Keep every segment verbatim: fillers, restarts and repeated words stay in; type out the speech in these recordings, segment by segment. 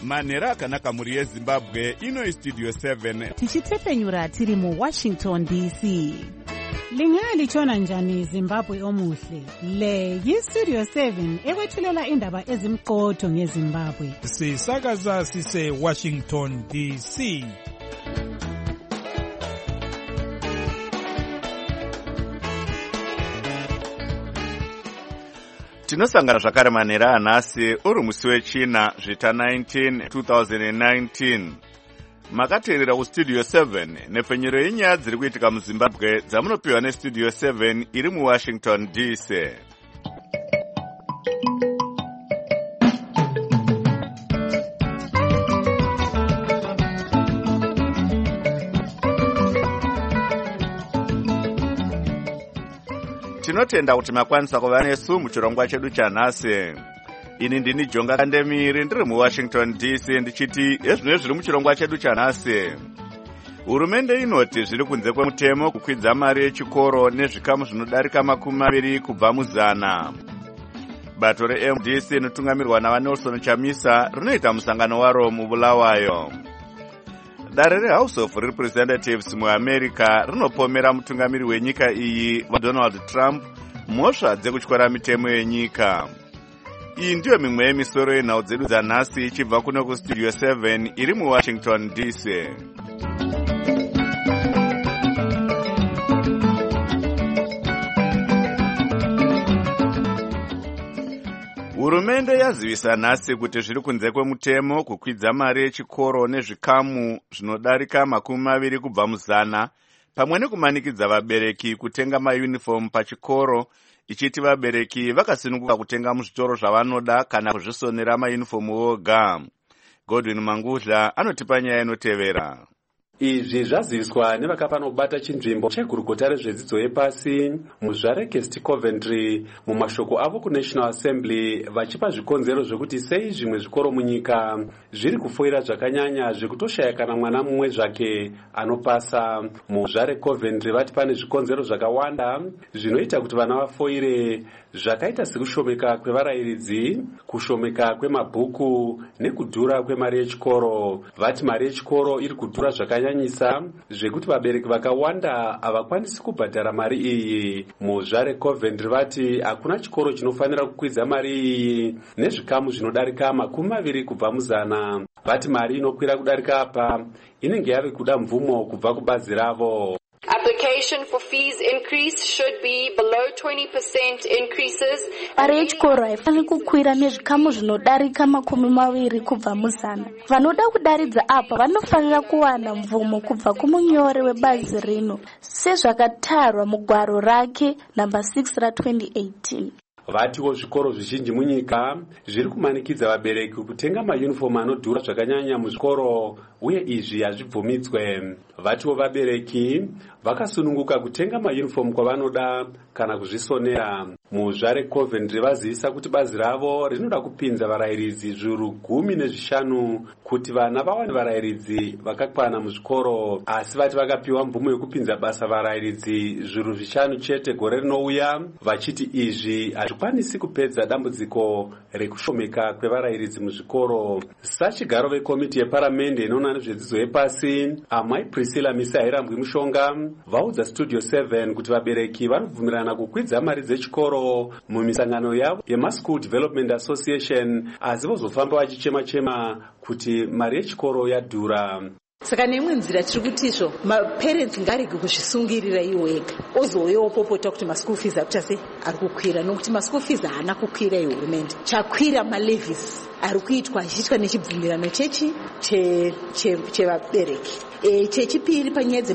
manhero akanaka mhuri yezimbabwe. Ino istudio seven tichitepenyura tiri muwashington D C. Lingalitshona njani Zimbabwe omuhle? Le yistudio seven ekwethulela indaba ezimqotho ngeZimbabwe. Sisakaza sise Washington D C. tinosangana zvakare manhero anhasi uri musi wechina zvita nineteen twenty nineteen. Makateerera kustudio seven nepfenyero yenyaya dziri kuitika muZimbabwe dzamunopiwa nestudio seven iri muWashington D C. Tinotenda kuti makwanisa kuva nesu muchirongwa chedu chanhasi. Ini ndini Jonga Kandemiri ndiri muWashington D C ndichiti ezvino zviri muchirongwa chedu chanhasi. Hurumende inoti zviri kunze kwemutemo kukwidza mari yechikoro nezvikamu zvinodarika makumi maviri kubva muzana. Bato reM D C rinotungamirwa naVanelson Chamisa rinoita musangano waro muBulawayo. Dare reHouse of Representatives muAmerica rinopomera mutungamiri wenyika iyi Donald Trump mhosva dzekutyora mitemo yenyika. Iyi ndiyo mimwe yemisoro yenhau dzedu dzanhasi ichibva kuno kustudio seven iri muWashington D C. Hurumende yazivisa nhasi kuti zviri kunze kwemutemo kukwidza mari yechikoro nezvikamu zvinodarika makumi maviri kubva muzana pamwe nekumanikidza vabereki kutenga mayunifomu pachikoro, ichiti vabereki vakasununguka kutenga muzvitoro zvavanoda kana kuzvisonera mayunifomu voga. Godwin Mangudla anotipa nyaya inotevera. Izvi zvaziviswa nevakapa nobata chinzvimbo chegurukota rezvedzidzo yepasi muzvarekesti Coventry mumashoko avo kuNational Assembly, vachipa zvikonzero zvekuti sei zvimwe zvikoro munyika zviri kufoira zvakanyanya zvekutoshaya kana mwana mumwe zvake anopasa. Muzvare Coventry vati pane zvikonzero zvakawanda zvinoita kuti vana vafoire, zvakaita sekushomeka kwevarayiridzi, kushomeka kwemabhuku nekudhura kwemari yechikoro. Vati mari yechikoro iri kudhura zvakanyanyisa zvekuti vabereki vakawanda havakwanisi kubhadhara mari iyi. Muzvare Coventry vati hakuna chikoro chinofanira kukwidza mari iyi nezvikamu zvinodarika makumi maviri kubva muzana. Vati mari inokwira kudarika apa inenge yave kuda mvumo kubva kubazi ravo. Application for fees increase should be below twenty percent increases. Mari yechikoro haifaniri kukwira nezvikamu zvinodarika makumi maviri kubva muzana. Vanoda kudaridza apa vanofanira kuwana mvumo kubva kumunyori webazi rino sezvakatarwa mugwaro rake namba six ra twenty eighteen. Vatiwo zvikoro zvizhinji munyika zviri kumanikidza vabereki kutenga mayunifomu anodhura zvakanyanya muzvikoro, uye izvi hazvibvumidzwe. Vatiwo vabereki vakasununguka kutenga mayunifomu kwavanoda kana kuzvisonera. Muzvare Coventry vazivisa kuti bazi ravo rinoda kupinza varayiridzi zviuru gumi nezvishanu kuti vana vawane varayiridzi vakakwana muzvikoro, asi vati vakapiwa mvumo yekupinza basa varayiridzi zviuru zvishanu chete gore rinouya, vachiti izvi hazvikwanisi kupedza dambudziko rekushomeka kwevarayiridzi muzvikoro. Sachigaro vekomiti yeparamende inoona nezvedzidzo yepasi Amai Priscilla Misairambwi Mushonga vaudza studio seven kuti vabereki vanobvumirana kukwidza mari dzechikoro mumisangano yavo yeMaschool Development Association, asi vozofamba vachichema-chema kuti mari yechikoro yadhura. Saka neimwe nzira tiri kutizvo maparents ngarege kuzvisungirira iwo ega, ozouyawo popota kuti maschool fees akuchase ari kukwira, nokuti maschool fees haana kukwira ihurumende. Chakwira malevies ari kuitwa achiitwa nechibvumirano chechi chevabereki. E, chechipiri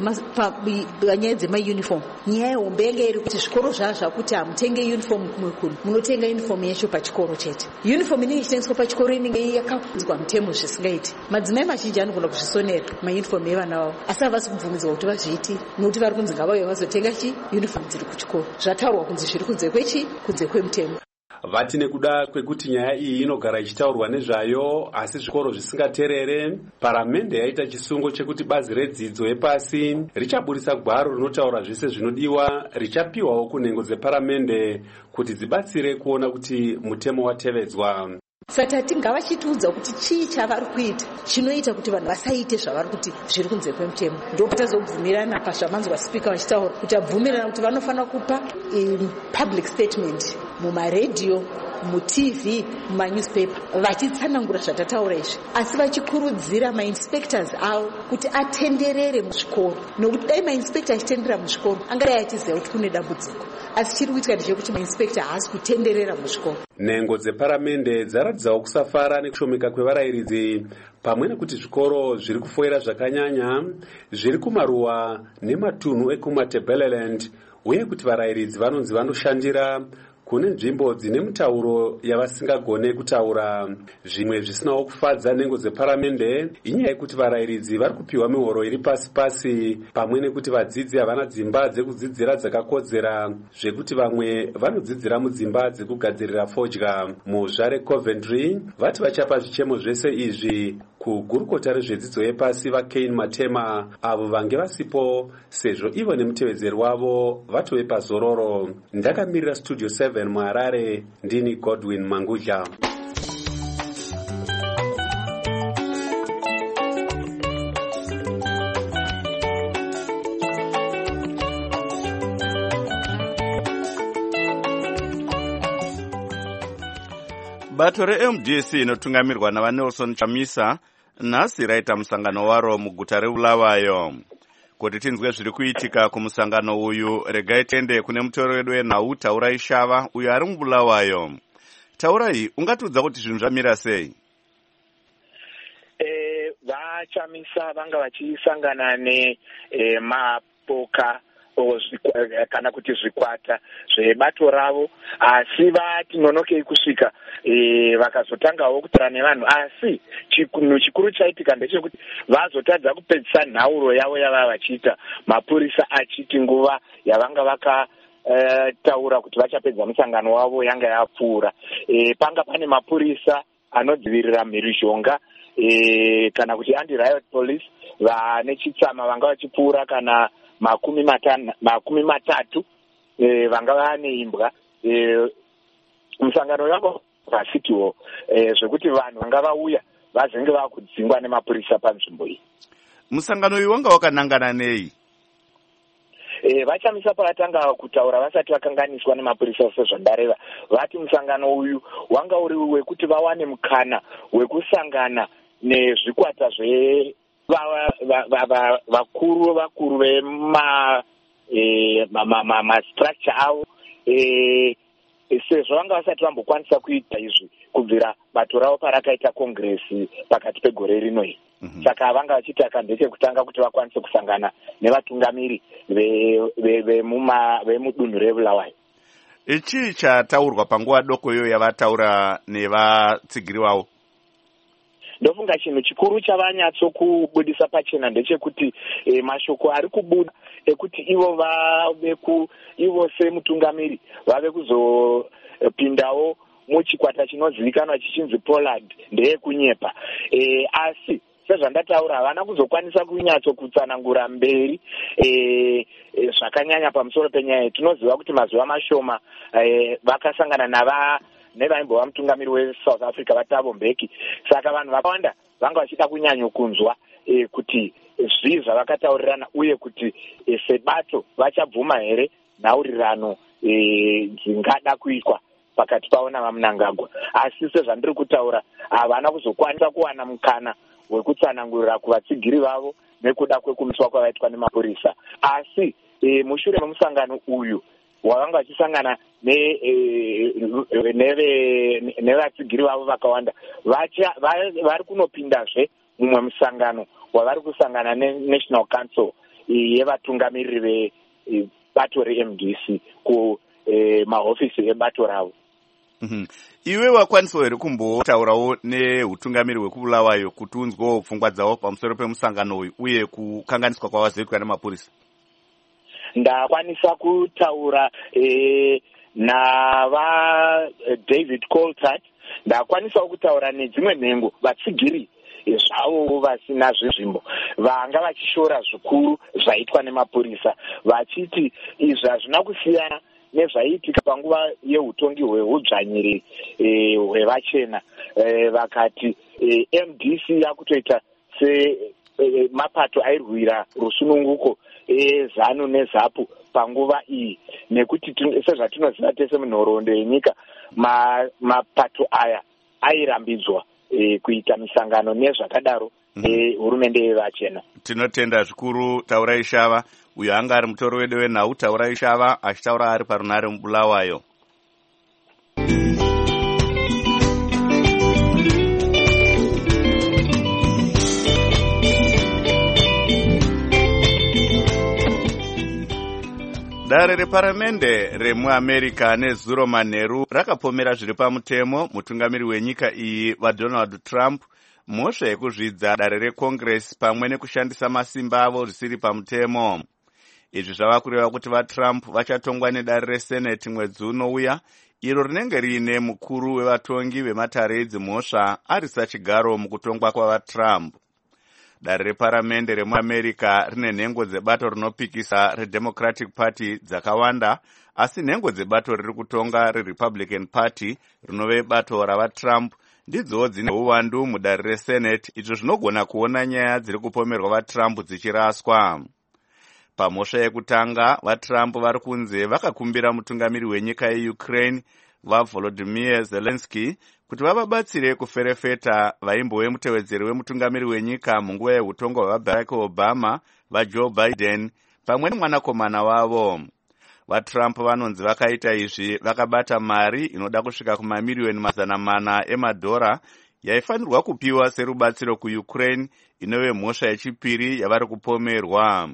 panyaya dzemayunifomu, nyaya hombe yanga iri kuti zvikoro zvazvo zvakuti hamutenge yunifomu kumwe kunhu, munotenga yunifomu yacho pachikoro chete. Yunifomu inenge ichitengeswa pachikoro inenge yakakudzwa mutemo zvisingaiti. Madzimai mazhinji anogona kuzvisonera mayunifomu evana vavo, asi havasi kubvumidzwa kuti vazviiti nokuti vari kunzi ngavauye vazotenga chi yunifomu dziri kuchikoro. Zvataurwa kunzi zviri kunze kwechi, kunze kwemutemo. Vati nekuda kwekuti nyaya iyi inogara ichitaurwa nezvayo asi zvikoro zvisingaterere, paramende yaita chisungo chekuti bazi redzidzo yepasi richaburisa gwaro rinotaura zvese zvinodiwa richapiwawo kunhengo dzeparamende kuti dzibatsire kuona kuti mutemo watevedzwa. saka tati ngavachitiudza kuti chii chavari kuita chinoita kuti vanhu vasaite zvavari kuti zviri kunze kwemutemo. Ndokuti tazobvumirana pazvamanzwa spika vachitaura kuti abvumirana kuti vanofanira kupa um, public statement mumaredhiyo, mutv, mumanewspaper vachitsanangura zvatataura izvi, asi vachikurudzira mainspectors avo kuti atenderere muzvikoro, nokuti dai mainspector achitenderera muzvikoro angadai achiziva kuti kune dambudziko, asi chiri kuitika ndechekuti mainspector haasi kutenderera muzvikoro. Nhengo dzeparamende dzaradzawo kusafara nekushomeka kwevarayiridzi pamwe nekuti zvikoro zviri kufoira zvakanyanya zviri kumaruwa nematunhu ekumatebeleland, uye kuti varayiridzi vanonzi vanoshandira kune nzvimbo dzine mitauro yavasingagone kutaura. Zvimwe zvisinawo kufadza nhengo dzeparamende inyaya yekuti varayiridzi vari kupiwa mihoro iri pasi pasi, pamwe nekuti vadzidzi havana dzimba dzekudzidzira dzakakodzera, zvekuti vamwe vanodzidzira mudzimba dzekugadzirira fodya. Muzvare Coventry vati vachapa zvichemo zvese izvi kugurukota rezvedzidzo yepasi vaKane Matema avo vange vasipo sezvo ivo nemutevedzeri wavo vatove pazororo. Ndakamirira Studio seven muHarare, ndini Godwin Mangudla. Bato re-M D C inotungamirwa navaNelson Chamisa nhasi raita musangano waro muguta reBulawayo. Kuti tinzwe zviri kuitika kumusangano uyu, regai tiende kune mutoro wedu wenhau Taurai Shava uyo ari muBulawayo. Taurai, ungatiudza kuti zvinhu zvamira sei? Eh, vaChamisa vanga vachisangana ne eh, mapoka kana kuti zvikwata zvebato ravo, asi vati nonokei kusvika e, vakazotangawo kutaura nevanhu, asi chikunhu chikuru chaitika ndechekuti vazotadza kupedzisa nhauro yavo yava vachiita, mapurisa achiti nguva yavanga vaka Uh, taura kuti vachapedza musangano wavo yanga yapfuura. E, panga pane mapurisa anodzivirira mhirizhonga e, kana kuti anti-riot police vane chitsama vanga vachipfuura kana makumi matana, makumi matatu e, vanga vane imbwa. E, musangano wavo pasitiwo e, zvekuti vanhu vanga vauya vazenge vakudzingwa nemapurisa panzvimbo iyi. Musangano uyu wanga wakanangana nei? E, vaChamisa pavatanga kutaura vasati vakanganiswa nemapurisa sezvandareva, vati musangano uyu wanga uri wekuti vawane mukana wekusangana nezvikwata zve vakuru vakuru vema mastructure avo, sezvo vanga vasati vambokwanisa kuita izvi kubvira bato ravo parakaita kongresi pakati pegore rino iri. Mm-hmm. Saka vanga vachiti akandechekutanga kuti vakwanise kusangana nevatungamiri vemudunhu reBulawayo. Ichi chataurwa panguva doko iyo yavataura nevatsigiri vavo? Ndofunga chinhu chikuru chavanyatsokubudisa pachena ndechekuti e, mashoko ari kubuda ekuti ivo vave ku ivo semutungamiri vave kuzopindawo muchikwata chinozivikanwa chichinzi Pollard ndeyekunyepa. E, asi sezvandataura havana kuzokwanisa kunyatsokutsanangura mberi e, e, zvakanyanya pamusoro penyaya. Tinoziva kuti mazuva mashoma e, vakasangana nava nevaimbova mutungamiri weSouth Africa vaThabo Mbeki. Saka vanhu vakawanda vanga vachida kunyanyokunzwa e, kuti zvii zvavakataurirana uye kuti e, sebato vachabvuma here nhaurirano e, dzingada kuitwa pakati pavo navaMnangagwa. Asi sezvandiri kutaura havana kuzokwanisa kuwana mukana wekutsanangurira kuvatsigiri vavo nekuda kwekumiswa kwavaitwa nemapurisa. Asi e, mushure memusangano uyu wavanga vachisangana nevatsigiri vavo vakawanda, vari kunopindazve mumwe musangano wavari kusangana neNational Council yevatungamiriri vebato re-M D C kumahofisi ebato ravo. Mm-hmm. Iwe wakwanisawo here kumbotaurawo neutungamiri hwekuBulawayo kuti unzwewo pfungwa dzavo pamusoro pemusangano uyu uye kukanganiswa kwavazoitwa nemapurisa? Ndakwanisa kutaura e, nava David Coltart, ndakwanisawo kutaura nedzimwe nhengo vatsigiri zvavo vasina zvezvimbo vanga vachishora zvikuru zvaitwa nemapurisa, vachiti izvi hazvina kusiyana nezvaiitika panguva yeutongi hweudzvanyiri hwevachena. Vakati M D C yakutoita semapato airwira rusununguko eZANU neZAPU panguva iyi, nekuti sezvatinoziva tese munhoroondo yenyika mapato aya airambidzwa kuita misangano nezvakadaro hurumende yevachena. Tinotenda zvikuru Taurai Shava, uyo anga ari mutori wedu wenhau. Taurai Shava achitaura ari parunare muBulawayo. Dare reparamende remuAmerica nezuro manheru rakapomera zviri pamutemo mutungamiri wenyika iyi vaDonald Trump mhosva yekuzvidza dare reCongress pamwe nekushandisa masimba avo zvisiri pamutemo. Izvi zvava kureva kuti vaTrump vachatongwa nedare reSenate mwedzi unouya, iro rinenge riine mukuru wevatongi vematare edzimhosva arisa chigaro mukutongwa kwavaTrump. Dare reparamende remuAmerica rine nhengo dzebato rinopikisa reDemocratic Party dzakawanda, asi nhengo dzebato riri kutonga reRepublican Party rinove bato ravaTrump ndidzowo dzine uwandu mudare reSenate, izvo zvinogona kuona nyaya dziri kupomerwa vaTrump dzichiraswa. Pamhosva yekutanga, vaTrump vari kunze vakakumbira mutungamiri wenyika yeUkraine vaVolodymyr Zelensky kuti vavabatsire kuferefeta vaimbove mutevedzeri wemutungamiri wenyika munguva yeutongo hwaBarack Obama vaJoe Biden pamwe nemwanakomana wavo. VaTrump vanonzi vakaita izvi vakabata mari inoda kusvika kumamiriyoni mazana mana emadhora yaifanirwa kupiwa serubatsiro kuUkraine, inove mhosva yechipiri yavari kupomerwa.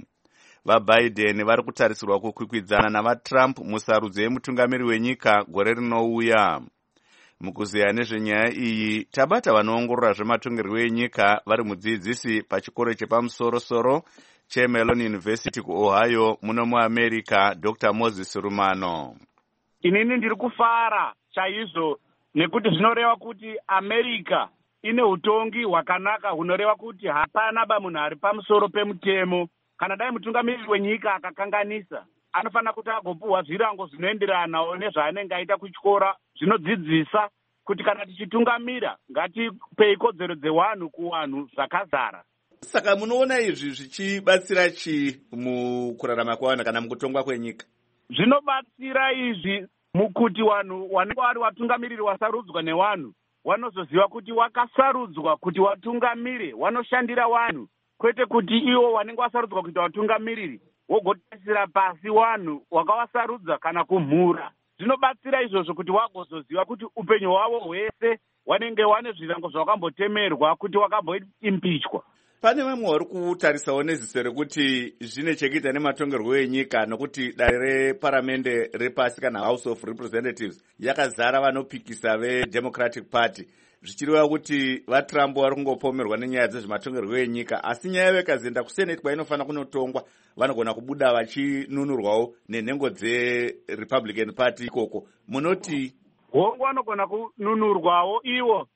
VaBiden vari kutarisirwa kukwikwidzana navaTrump musarudzo yemutungamiri wenyika gore rinouya. Mukuziya nezvenyaya iyi, tabata vanoongorora zvematongerwo enyika vari mudzidzisi pachikoro chepamusoro-soro cheMellon University kuOhio muno muAmerica, Doctor Moses Rumano. Inini ndiri kufara chaizvo nekuti zvinoreva kuti America ine utongi hwakanaka hunoreva kuti hapana bamunhu ari pamusoro pemutemo. Kana dai mutungamiri wenyika akakanganisa, anofanira kuti agopuhwa zvirango zvinoenderanawo nezvaanenge aita kuchikora zvinodzidzisa kuti kana tichitungamira ngatipei kodzero dzewanhu kuwanhu zvakazara. Saka munoona izvi zvichibatsira chi mukurarama kwavanhu kana mukutongwa kwenyika? Zvinobatsira izvi mukuti wanhu wanenge vari watungamiriri wasarudzwa newanhu wanozoziva kuti wakasarudzwa kuti watungamire, wanoshandira wanhu, kwete kuti iwo wanenge wasarudzwa kuita watungamiriri wogotarisira pasi wanhu wakawasarudza kana kumhura. Zvinobatsira izvozvo kuti wagozoziva kuti upenyu hwavo hwese wanenge wane zvirango zvawakambotemerwa kuti wakamboimpichwa. Pane vamwe vari kutarisawo neziso rekuti zvine chekuita nematongerwo enyika nokuti dare reparamende repasi kana House of Representatives yakazara vanopikisa veDemocratic Party, zvichireva kuti vaTrump vari kungopomerwa nenyaya dzezvematongerwo enyika, asi nyaya vekazoenda kuSenate kwainofanira kunotongwa vanogona kubuda vachinunurwawo nenhengo dzeRepublican Party ikoko. Munoti hongu vanogona kununurwawo ivo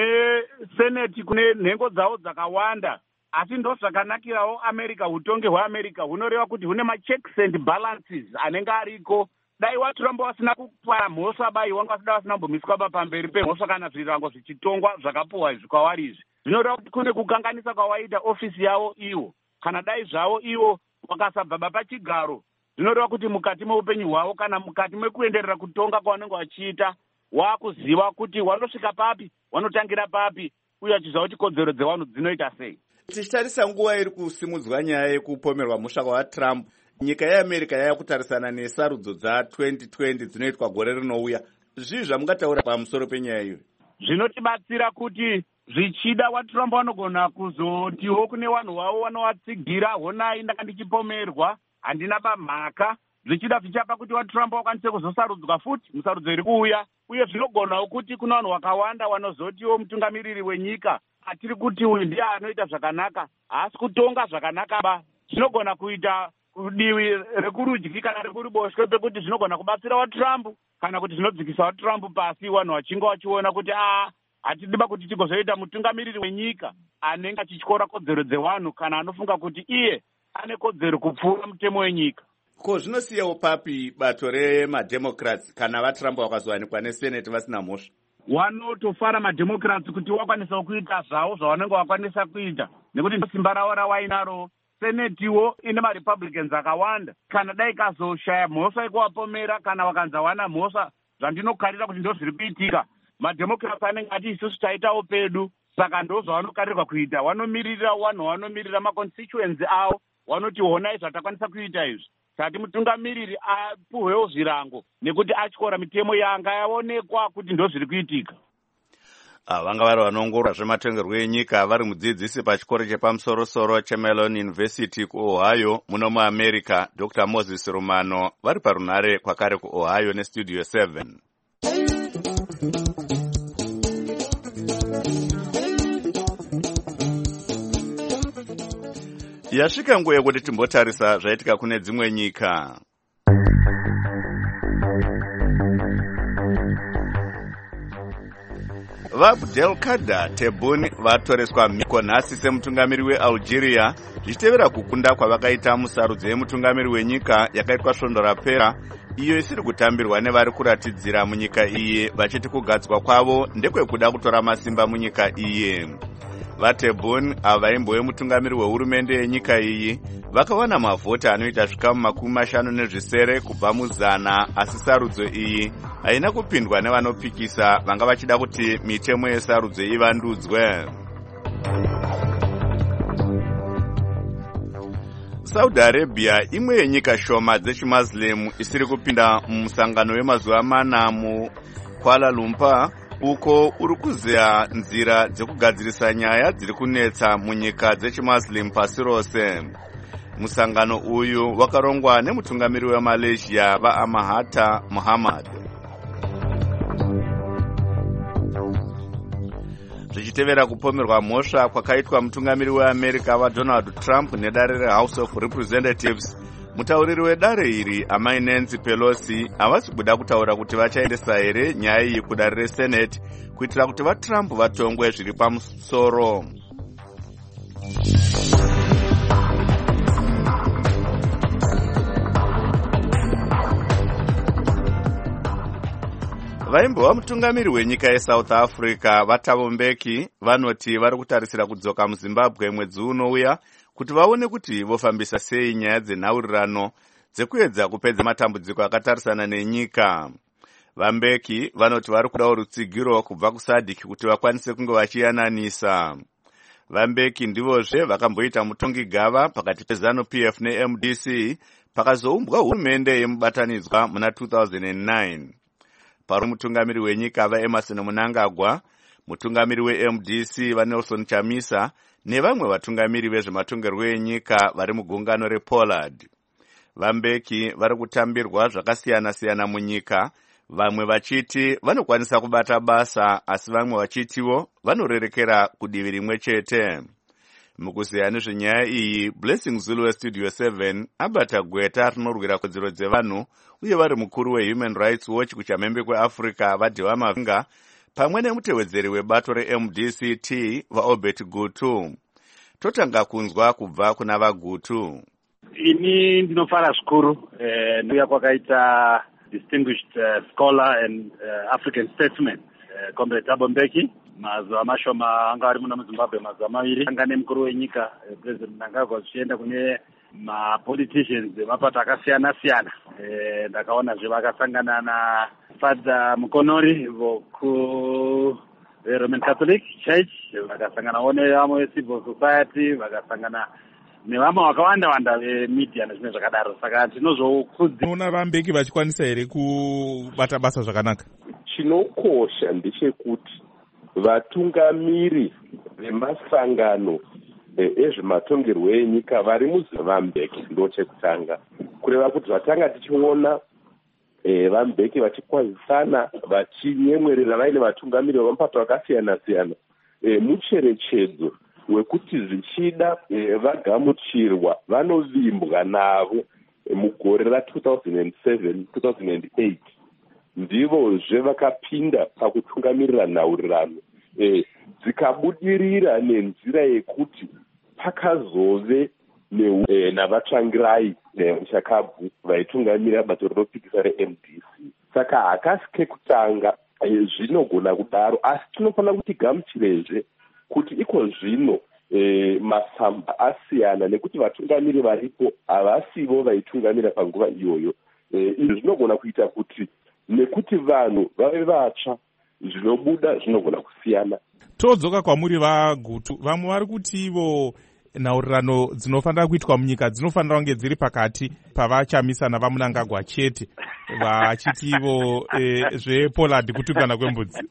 neSenate kune nhengo dzavo dzakawanda, asi ndo zvakanakirawo America. Utongi hweAmerica hunoreva kuti hune machecks and balances anenge ariko. Dai vaTrump vasina kupa mhosva bai wanga vasina vasina kumbomiswa pamberi pemhosva kana zvirango zvichitongwa zvakapuhwa izvi kwavari izvi, zvinoreva kuti kune kukanganisa kwawaita ofisi yavo ivo. Kana dai zvavo ivo vakasabva pachigaro, zvinoreva kuti mukati meupenyu hwavo kana mukati mekuenderera kutonga kwavanenge vachiita wakuziva kuti wanosvika papi, wanotangira papi, uye achiziva kuti kodzero dzevanhu dzinoita sei. Tichitarisa nguva iri kusimudzwa nyaya yekupomerwa mhosva kwaTrump, nyika yeAmerica yava kutarisana nesarudzo dza-twenty twenty dzinoitwa gore rinouya. Zvii zvamungataura pamusoro penyaya iyo? Zvinotibatsira kuti zvichida vaTrump vanogona kuzotiwo kune vanhu vavo vanovatsigira, honai ndanga ndichipomerwa, handina pamhaka. Zvichida zvichapa kuti vaTrump vakwanise kuzosarudzwa futi musarudzo iri kuuya, uye zvinogonawo kuti kuna vanhu vakawanda vanozotiwo mutungamiriri wenyika atiri kuti uyu ndiye anoita zvakanaka, haasi kutonga zvakanaka ba. Zvinogona kuita kudivi rekurudyi kana rekuruboshwe pekuti zvinogona kubatsira vaTrump kana kuti zvinodzikisa vaTrump pasi, vanhu vachinge vachiona kuti a hatidiba kuti tigozoita mutungamiriri wenyika anenge achityora kodzero dzevanhu kana anofunga kuti iye ane kodzero kupfuura mutemo wenyika. Ko zvinosiyawo papi bato remademocrats kana vaTrump vakazowanikwa nesenate vasina mhosva? Wanotofara mademocrats kuti wakwanisa kuita zvavo zvavanenge wakwanisa kuita, nekuti simba ravo rawainaro. Senetiwo ine maRepublicans akawanda. Kana dai kazoshaya mhosva ikuwapomera kana vakanzawana mhosva zvandinokarira kuti ndo zviri kuitika, mademocrats anenge ati isusu taitawo pedu. Saka ndo zvavanokarirwa kuita, wanomirira wanhu, wanomirira maconstituency avo, wanoti honai zvatakwanisa kuita izvi. Sati mutungamiriri apuhwewo zvirango nekuti atyora mitemo yanga yaonekwa kuti ndo zviri kuitika. Vanga vari vanoongorora zvematongerwo enyika vari mudzidzisi pachikoro chepamusoro-soro cheMellon University kuOhio muno muAmerica, Doctor Moses Rumano, vari parunhare kwakare kuOhio neStudio seven. Yasvika nguva yekuti timbotarisa zvaitika kune dzimwe nyika. VaAbdelkader Tebboune vatoreswa mhiko nhasi semutungamiri weAlgeria zvichitevera kukunda kwavakaita musarudzo yemutungamiri wenyika yakaitwa svondo rapera, iyo isiri kutambirwa nevari kuratidzira munyika iyi vachiti kugadzwa kwavo ndekwekuda kutora masimba munyika iyi. VaTebboune ava vaimbove mutungamiri wehurumende yenyika iyi vakawana mavhota anoita zvikamu makumi mashanu nezvisere kubva muzana, asi sarudzo iyi haina kupindwa nevanopikisa vanga vachida kuti mitemo yesarudzo ivandudzwe. Saudi Arabia imwe yenyika shoma dzechimuslim isiri kupinda mumusangano wemazuva mana muKuala Lumpur, uko uri kuziya nzira dzekugadzirisa nyaya dziri kunetsa munyika dzechimuslim pasi rose. Musangano uyu wakarongwa nemutungamiri weMalaysia vaMahathir Mohamad. Zvichitevera kupomerwa mhosva kwakaitwa mutungamiri weAmerica vaDonald Trump nedare reHouse of Representatives, mutauriri wedare iri amai Nancy Pelosi havasi kuda kutaura kuti vachaendesa here nyaya iyi kudare reSenate kuitira kuti vaTrump vatongwe zviri pamusoro. Vaimbova mutungamiri wenyika yeSouth Africa vaThabo Mbeki vanoti vari kutarisira kudzoka muZimbabwe mwedzi unouya kuti vaone kuti vofambisa sei nyaya dzenhaurirano dzekuedza kupedza matambudziko akatarisana nenyika. VaMbeki vanoti vari kudawo rutsigiro kubva kuSADC kuti vakwanise kunge vachiyananisa. VaMbeki ndivozve vakamboita mutongi gava pakati peZanu-P F neM D C pakazoumbwa hurumende yemubatanidzwa muna two thousand nine. Paro mutungamiri wenyika vaEmerson Mnangagwa, mutungamiri weM D C vaNelson Chamisa nevamwe vatungamiri vezvematongerwo enyika vari mugungano rePollard. VaMbeki vari kutambirwa zvakasiyana-siyana munyika, vamwe vachiti vanokwanisa kubata basa asi vamwe vachitiwo vanorerekera kudivi rimwe chete. Mukuziya nezvenyaya iyi, Blessing Zulu weStudio seven abata gweta rinorwira kodzero dzevanhu uye vari mukuru weHuman Rights Watch kuchamhembe kweAfrica vaDhewa Mavinga pamwe nemutevedzeri webato reM D C T vaObert Gutu. Totanga kunzwa kubva kuna vaGutu. Ini ndinofara zvikuru eh, ndouya kwakaita distinguished uh, scholar and uh, African statesman uh, Comrade Thabo Mbeki. Mazuva mashoma anga ari muno muZimbabwe mazuva maviri anga nemukuru wenyika eh, President Mnangagwa zvichienda kune mapoliticians emapato akasiyana-siyana. Eh, ndakaona zve vakasangana na Father Mukonori voku Roman Catholic Church, vakasanganawo nevamwe civil society, vakasangana nevamwe vakawanda-wanda vemedia nezvimwe zvakadaro. Saka ndinozokudza. Una vaMbeki vachikwanisa here kubata basa zvakanaka? Chinokosha ndechekuti vatungamiri vemasangano ezvematongerwo enyika vari muZimbabwe ndo chekutanga. Kureva kuti vatanga tichiona vaMbeki vachikwazisana vachinyemwerera vaine vatungamiri vemapato akasiyana-siyana mucherechedzo wekuti zvichida vagamuchirwa vanovimbwa navo mugore ra-two thousand seven two thousand eight. Ndivozve vakapinda pakutungamirira nhaurirano dzikabudirira nenzira yekuti pakazove navatsvangirai muchakabvu vaitungamira bato rinopikisa reM D C. Saka hakasi kekutanga zvinogona kudaro, asi tinofanira kuti gamuchirezve kuti iko zvino E, masamba asiyana nekuti vatungamiri varipo havasivo vaitungamira panguva iyoyo. Izvi e, zvinogona kuita kuti nekuti vanhu vave vatsva zvinobuda zvinogona kusiyana. Todzoka kwamuri vaGutu, vamwe vari kuti ivo nhaurirano dzinofanira kuitwa munyika dzinofanira kunge dziri pakati pavachamisana vaMunangagwa chete, vachiti ivo e, zvePollard kutukana kwembudzi.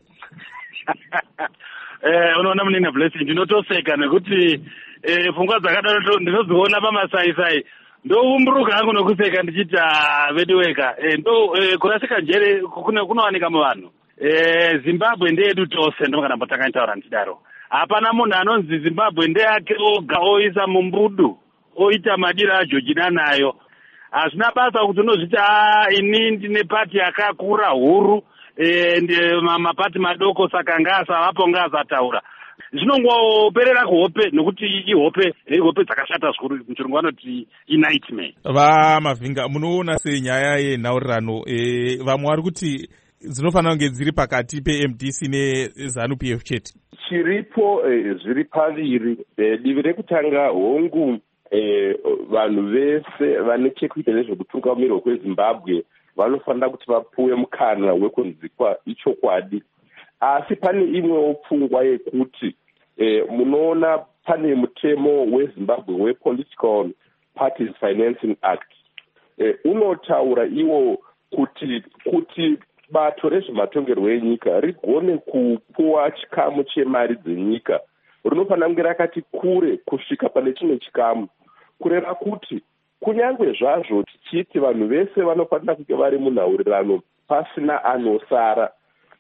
Eh, unoona munina Blessing, ndinotoseka nekuti eh, pfungwa dzakadaro ndinodziona pamasaisai ndoumburuka hangu nokuseka ndichiti vediweka eh, ndo eh, kurasika njere kunowanika muvanhu. Eh, Zimbabwe ndeyedu tose ndokana takanyitaura ndidaro. Hapana munhu anonzi Zimbabwe ndeyake oga oisa mumbudu oita madira ajojina nayo. Hazvina basa kuti unozvita ini ndine pati yakakura huru Eh, mapati madoko saka ngaasavapo ngaasataura. Zvinongoperera kuhope nekuti ihope ihope dzakashata zvikuru, muchirungu vanoti inightmare. VaMavhinga, munoona sei nyaya yenhaurirano e, vamwe vari kuti dzinofanira kunge dziri pakati peM D C neZANU P F chete? Chiripo e, zviri paviri. E, divi rekutanga hongu e, vanhu vese vane chekuita nezvekutungamirwa kweZimbabwe vanofanira kuti vapuwe mukana wekunzikwa ichokwadi. Asi pane imwewo pfungwa yekuti e, munoona pane mutemo weZimbabwe wePolitical Parties Financing Act. E, unotaura iwo kuti kuti bato rezvematongerwo enyika rigone kupuwa chikamu chemari dzenyika rinofanira kunge rakati kure kusvika pane chimwe chikamu, kureva kuti kunyange zvazvo tichiti vanhu vese vanofanira kunge vari munhaurirano pasina anosara,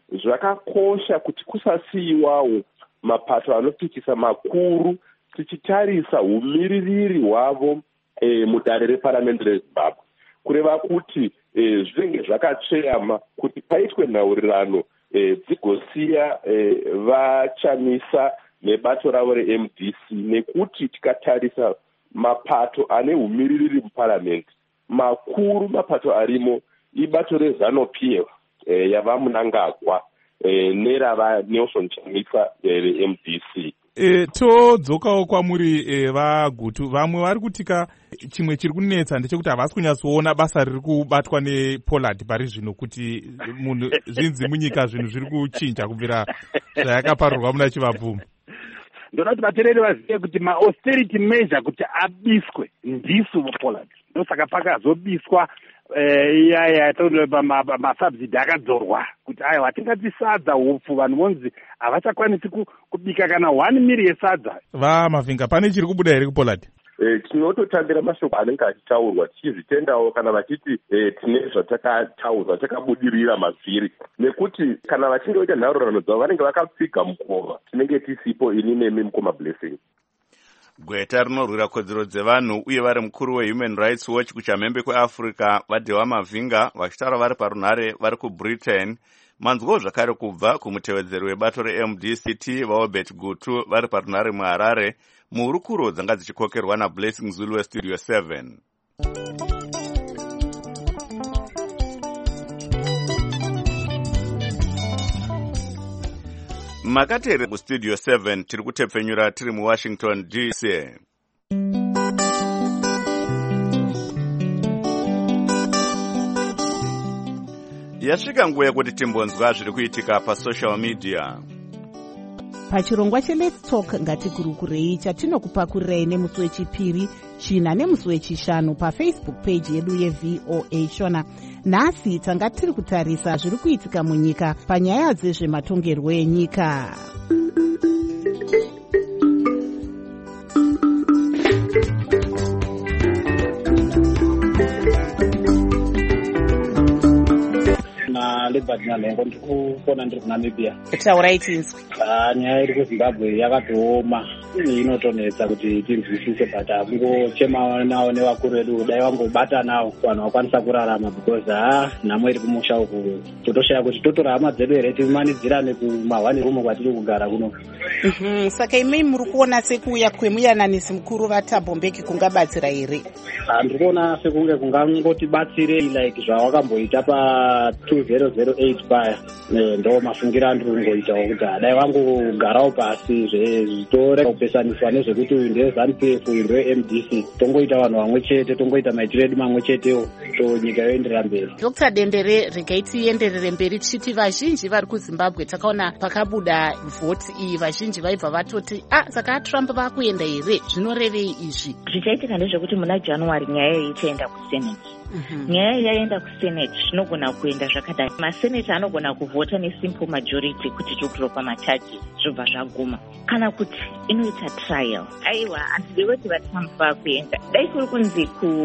zvakakosha kuti kusasiyiwawo mapato anopikisa makuru tichitarisa umiririri hwavo e, mudare reparamende reZimbabwe, kureva kuti e, zvinenge zvakatsveyama kuti paitwe nhaurirano e, dzigosiya e, vachamisa nebato ravo reM D C, nekuti tikatarisa mapato ane umiririri muparamende makuru, mapato arimo ibato reZANU P F e, yavaMunangagwa e, nerava Nelson Chamisa reM D C. E, todzokawo kwamuri e, vaGutu, vamwe vari kutika chimwe chiri kunetsa ndechekuti havasi kunyatsoona basa riri kubatwa nePollard pari zvino, kuti munhu zvinzi munyika zvinhu zviri kuchinja kubvira zvayakaparurwa muna Chivabvumi. Ndoda kuti vateereri vazive kuti ma-austerity measure kuti abiswe ndisu Pollard, ndosaka pakazobiswa iya yataura masubsidi akadzorwa kuti ayo hatingati sadza hupfu vanhu vonzi havachakwanisi kubika kana one miri yesadza. VaMavhinga, pane chiri kubuda here kuPollard? E, tinototambira mashoko anenge achitaurwa tichizvitendawo kana vachiti e, tine zvatakataurwa takabudirira mavhiri, nekuti kana vachinge vaita nhaurirano dzavo vanenge vakapfiga mukova, tinenge tisipo ini nemi mukoma Blessing. Gweta rinorwira kodzero dzevanhu uye vari mukuru weHuman Rights Watch kuchamhembe kweAfrica vaDewa Mavhinga vachitaura vari parunhare vari kuBritain. Manzwawo zvakare kubva kumutevedzeri webato reM D C T vaObert Gutu vari parunhare muHarare muhurukuro dzanga dzichikokerwa naBlessing Zulu weStudio seven. Makatere kuStudio seven tiri kutepfenyura tiri muWashington D C. Yasvika nguva yekuti timbonzwa zviri kuitika pasocial media. Pachirongwa cheLet's Talk ngatikurukurei chatinokupakurirei nemusi wechipiri, china nemusi wechishanu paFacebook page yedu yeV O A Shona. Nhasi tanga tiri kutarisa zviri kuitika munyika panyaya dzezvematongerwo enyika. Liberty Nyalengo ndiri kuona ndiri kuNamibia. Taurai tinzwi. Nyaya iri kuZimbabwe yakatooma. inotonetsa kuti tinzwisise but kungochema nawo nevakuru vedu dai vangobata nawo vanhu vakwanisa kurarama because ha nhamo iri kumusha uku totoshaya kuti totora hama dzedu here timanidzirane kumahwani rumo kwatiri kugara kuno. Saka imei muri kuona sekuuya kwemuyananisi mukuru vaThabo Mbeki kungabatsira here? Ndiri kuona sekunge kungangotibatsire like zvavakamboita pa two thousand eight paya ndo mafungiro andiri kungoitawo kuti dai vangogarawo pasi zvitoreka kupesaniswa nezvekuti uyu ndeZANU-P F uyu ndewe-M D C tongoita vanhu vamwe chete tongoita maitiro edu mamwe chetewo to nyika yoenderera mberi. Dr Dendere, regai tienderere mberi tichiti vazhinji vari kuZimbabwe takaona pakabuda vhoti iyi vazhinji vaibva vatoti ah saka Trump vakuenda here, zvinorevei izvi? Zvichaitika ndezvekuti muna January nyaya iyi ichaenda kuSenate. Nyaya yaenda kuSenate zvinogona kuenda zvakadai. Masenate anogona kuvhota nesimple majority kuti tikudropa machaji zvobva zvaguma. Kana kuti inoita trial. Aiwa, handidi kuti vaTrump vakuenda. Dai kuri kunzi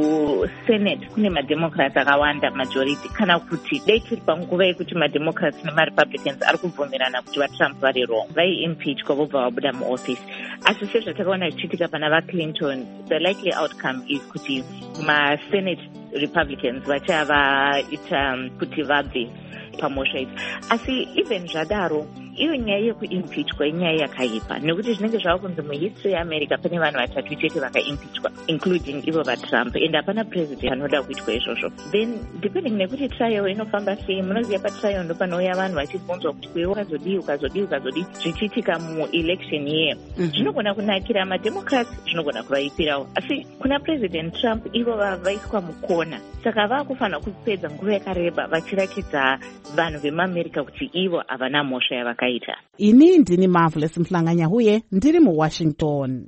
kuSenate kune mademocrats akawanda majority. Kana kuti dai tiri panguva yekuti mademocrats nemarepublicans ari kubvumirana kuti vaTrump vari wrong. Vai-impeachwa vobva vabuda muoffice. Asi sezvatakaona zvichiitika pana vaClinton, the likely outcome is kuti maSenate Republicans vachavaita kuti vabve pamhosva idzi. Asi even zvadaro iyo nyaya yekuimpeachwa inyaya yakaipa nekuti zvinenge zvava kunzi muhistory yeAmerica pane vanhu vatatu chete vakaimpeachwa including ivo vaTrump and hapana president anoda kuitwa izvozvo. Then depending nekuti trial inofamba sei, munoziva patrial ndo panouya vanhu vachibvunzwa kuti kwewe ukazodii ukazodii ukazodii zvichiitika muelection year. Zvinogona kunakira mademocrats, zvinogona kuvaipirawo, asi kuna president Trump ivo vaiswa mukona, saka vakufanira kupedza nguva yakareba vachirakidza vanhu vemuAmerica kuti ivo havana mhosva yavakaita. Ini ndini Marvelous Mhlanganya huye ndiri muWashington.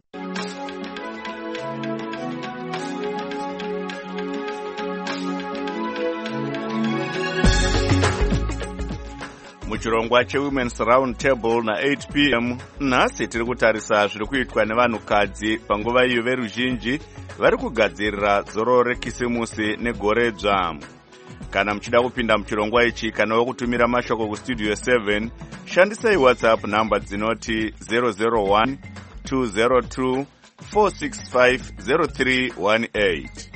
muchirongwa chewomen's round table na eight p m nhasi tiri kutarisa zviri kuitwa nevanhukadzi panguva iyo veruzhinji vari kugadzirira zororo rekisimusi negoredzva. Kana muchida kupinda muchirongwa ichi kana wokutumira mashoko kustudio seven, shandisai WhatsApp namba dzinoti zero zero one two zero two four six five zero three one eight.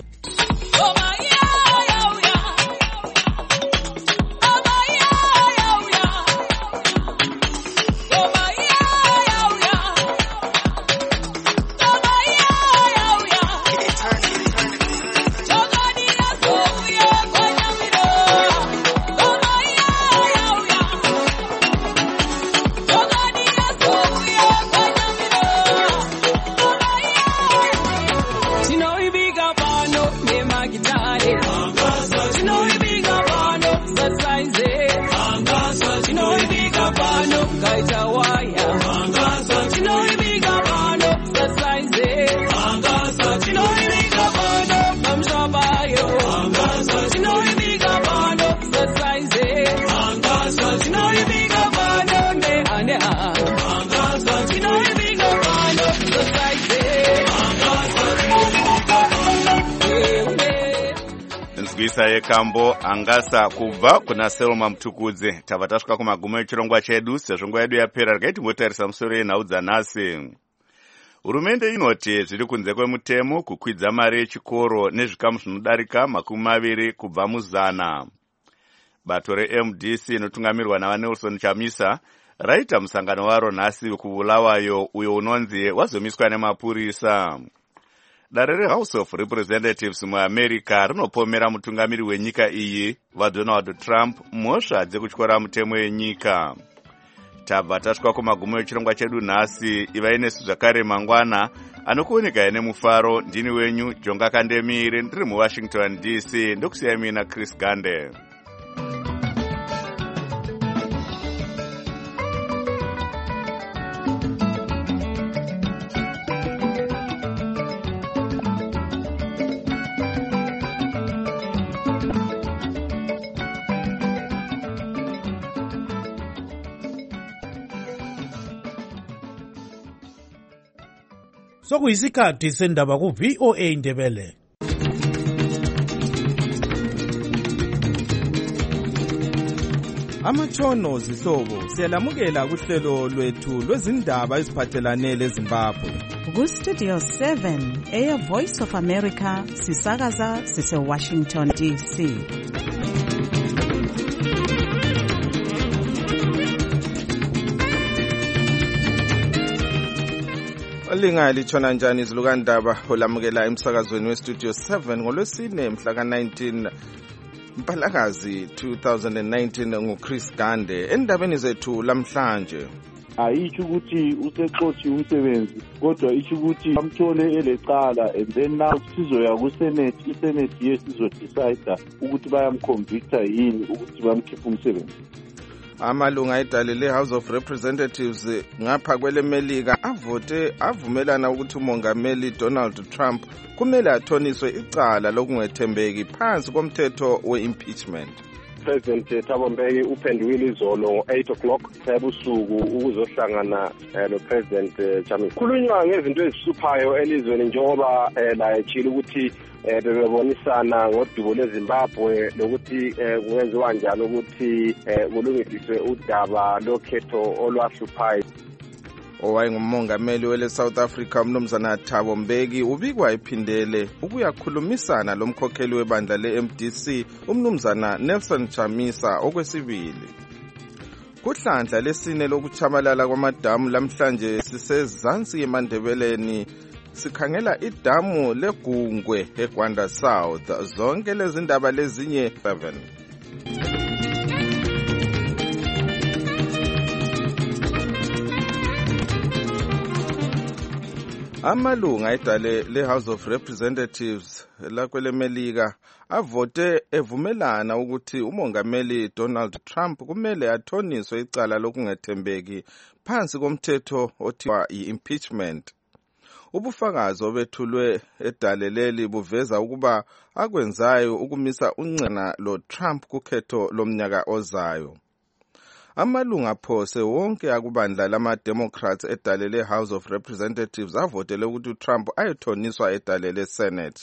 Nzwisa yekambo angasa kubva kuna Selma Mtukudze. Tava tasvika kumagumo echirongwa chedu, sezvo nguva yedu yapera, regai timbotarisa musoro yenhau dzanhasi. Hurumende inoti zviri kunze kwemutemo kukwidza mari yechikoro nezvikamu zvinodarika makumi maviri kubva muzana. Bato re-M D C inotungamirwa naVaNelson Chamisa raita musangano waro nhasi kubulawayo uyo unonzi wazomiswa nemapurisa. Dare reHouse of Representatives muAmerica rinopomera mutungamiri wenyika iyi vaDonald Trump mhosva dzekutyora mutemo yenyika. Tabva tasvika kumagumo echirongwa chedu nhasi. Ivai nesu zvakare mangwana anokuoneka nemufaro. Ndini wenyu Jonga Kandemire, ndiri muWashington D C. Ndokusiyai mina Chris Gande. Sokuyisikhathi sendaba ku-V O A Ndebele. amatshono zihlobo siyalamukela kuhlelo lwethu lwezindaba eziphathelane leZimbabwe. Ku-Studio seven Air Voice of America sisakaza sise-Washington D C. Linga litshona njani izilukandaba olamukela emsakazweni weStudio seven ngolwesine mhla ka nineteen Mpalakazi two thousand nineteen nguChris Gande. Endabeni zethu lamhlanje ayisho ukuthi usexotshiwe umsebenzi kodwa isho ukuthi bamthole elecala and then now sizoya kuSenate iSenate yesizodecide ukuthi bayamconvicta yini ukuthi bamkhiphe umsebenzi. Amalunga edale le-House of Representatives ngapha kwelemelika avote avumelana ukuthi umongameli Donald Trump kumele athoniswe icala lokungethembeki phansi komthetho we-impeachment. President Thabo Mbeki uphenduke izolo ngo-eight o'clock ebusuku ukuzohlangana no-President Chamisa. Khulunywa ngezinto ezisuphayo elizweni njengoba la echila ukuthi bebebonisana ngodubo lweZimbabwe lokuthi kungenziwa njani ukuthi kulungisiswe udaba lokhetho olwahluphayo. Owayengumongameli wele South Africa umnumzana Thabo Mbeki ubikwa ephindele ukuyakhulumisana lomkhokheli webandla le-M D C umnumzana Nelson Chamisa okwesibili. Kuhlandla lesine lokuchabalala kwamadamu lamhlanje sisezansi eMandebeleni sikhangela idamu leGungwe eGwanda South. Zonke lezi ndaba lezinye seven. Amalunga edale le-House of Representatives lakwelemelika avote evumelana ukuthi umongameli Donald Trump kumele athoniswe icala lokungethembeki phansi komthetho othiwa i-impeachment. Ubufakazi obethulwe edale leli buveza ukuba akwenzayo ukumisa uncena lo Trump kukhetho lomnyaka ozayo. Amalunga phose wonke akubandla lama-Democrats edale le-House of Representatives avotele ukuthi uTrump ayethoniswa edale le-Senate.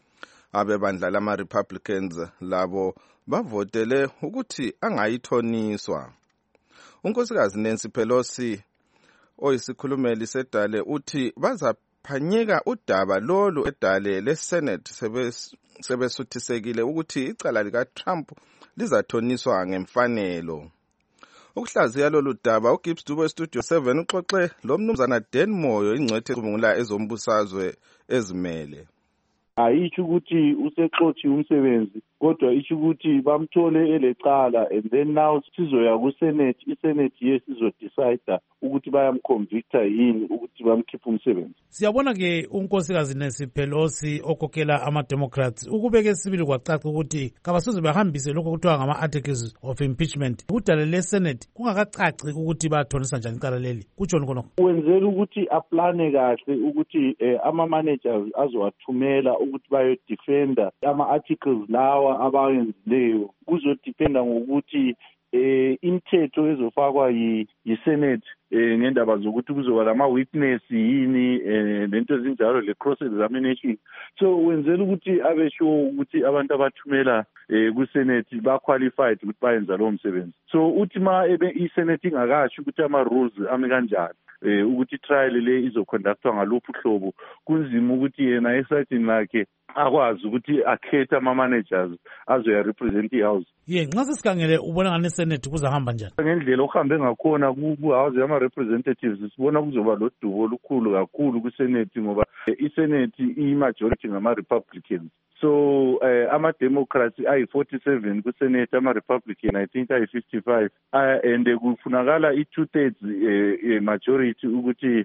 Abebandla lama-Republicans labo bavotele ukuthi angayithoniswa. Unkosikazi Nancy Pelosi oyisikhulumeli sedale uthi bazaphanyeka udaba lolu edale le-Senate sebesuthisekile ukuthi icala lika-Trump lizathoniswa ngemfanelo. Ukuhlaziya lolu daba uGibbs Dubo eStudio seven uxoxe lo mnumzana Dan Moyo ingcwethe ecubungula ezombusazwe ezimele. Ayisho ukuthi usexotshiwe umsebenzi kodwa isho ukuthi bamthole elecala and then now sizoya kuSenate iSenate yesizodecide ukuthi bayamconvicta yini ukuthi bamkhiphe umsebenzi. Siyabona ke unkosikazi Nancy Pelosi okhokhela ama-Democrats ukubeke sibili kwacaca ukuthi kabasoze bahambise lokho kuthiwa ngama-articles of impeachment kudala le-Senate kungakacaci ukuthi bathonisa njani icala leli. Kutsho khonokho wenzela ukuthi aplane kahle ukuthi ama-managers azowathumela ukuthi bayodefenda ama-articles lawa abayenzileyo kuzodependa ngokuthi eh imithetho ezofakwa yi-Senate eh ngendaba zokuthi kuzoba lama-witness yini eh lento ezinjalo le-cross examination. So wenzela ukuthi abe sure ukuthi abantu abathumela eh ku-Senate ba-qualified ukuthi bayenza lowo msebenzi. So uthi ma i-Senate ingakasho ukuthi ama-rules ame kanjani eh ukuthi trial le izoconductwa ngaluphi uhlobo kunzima ukuthi yena esayidini lakhe akwazi ukuthi akhethe ama-managers azoya represent i-house. Ye nxa sesikhangele ubona ngani iSenate kuzahamba njani? Ngendlela okuhambe ngakhona ku-house yama-representatives sibona kuzoba lodubo olukhulu kakhulu ku-Senate ngoba i-Senate i-majority ngama-Republicans. So uh, ama-Democrats ayi-forty-seven ku-Senate, ama-Republican I think ayi-fifty-five uh, and kufunakala i-two-thirds uh, majority ukuthi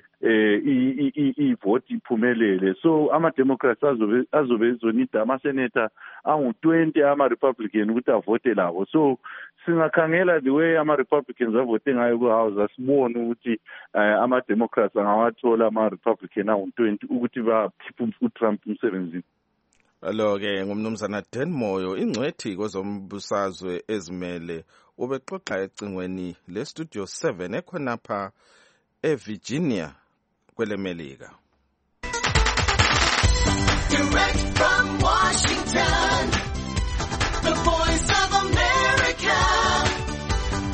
uh, i-vote iphumelele. So ama-Democrats azobe azobe zonida ama-senator angu-twenty ama-Republican ukuthi avote labo. So singakhangela the way ama-Republicans avote ngayo ku-house asibone ukuthi uh, ama-Democrats angawathola ama-Republican angu-twenty ukuthi bakhiphe uTrump umsebenzini. Alo-ke ngumnumzana Dan Moyo ingcwethi kwezombusazwe ezimele ubexoxa ecingweni le-Studio seven ekhonapha eVirginia kwelemelika. Direct from Washington, the voice of America,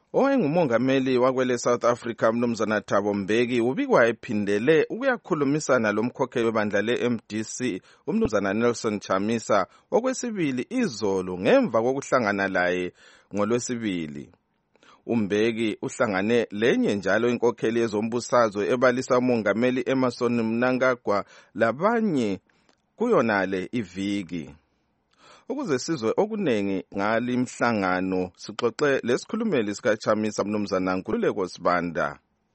Owayengumongameli wakwele South Africa Mnumzana Thabo Mbeki ubikwa ephindele ukuyakhulumisana lomkhokheli webandla le-M D C uMnumzana Nelson Chamisa okwesibili izolo ngemva kokuhlangana laye ngolwesibili. uMbeki uhlangane lenye njalo inkokheli yezombusazwe ebalisa umongameli Emmerson Mnangagwa labanye kuyonale iviki. Ukuze sizwe okunengi ngali mhlangano sixoxe lesikhulumeli sika Chamisa Mnumzana Nkululeko Sibanda.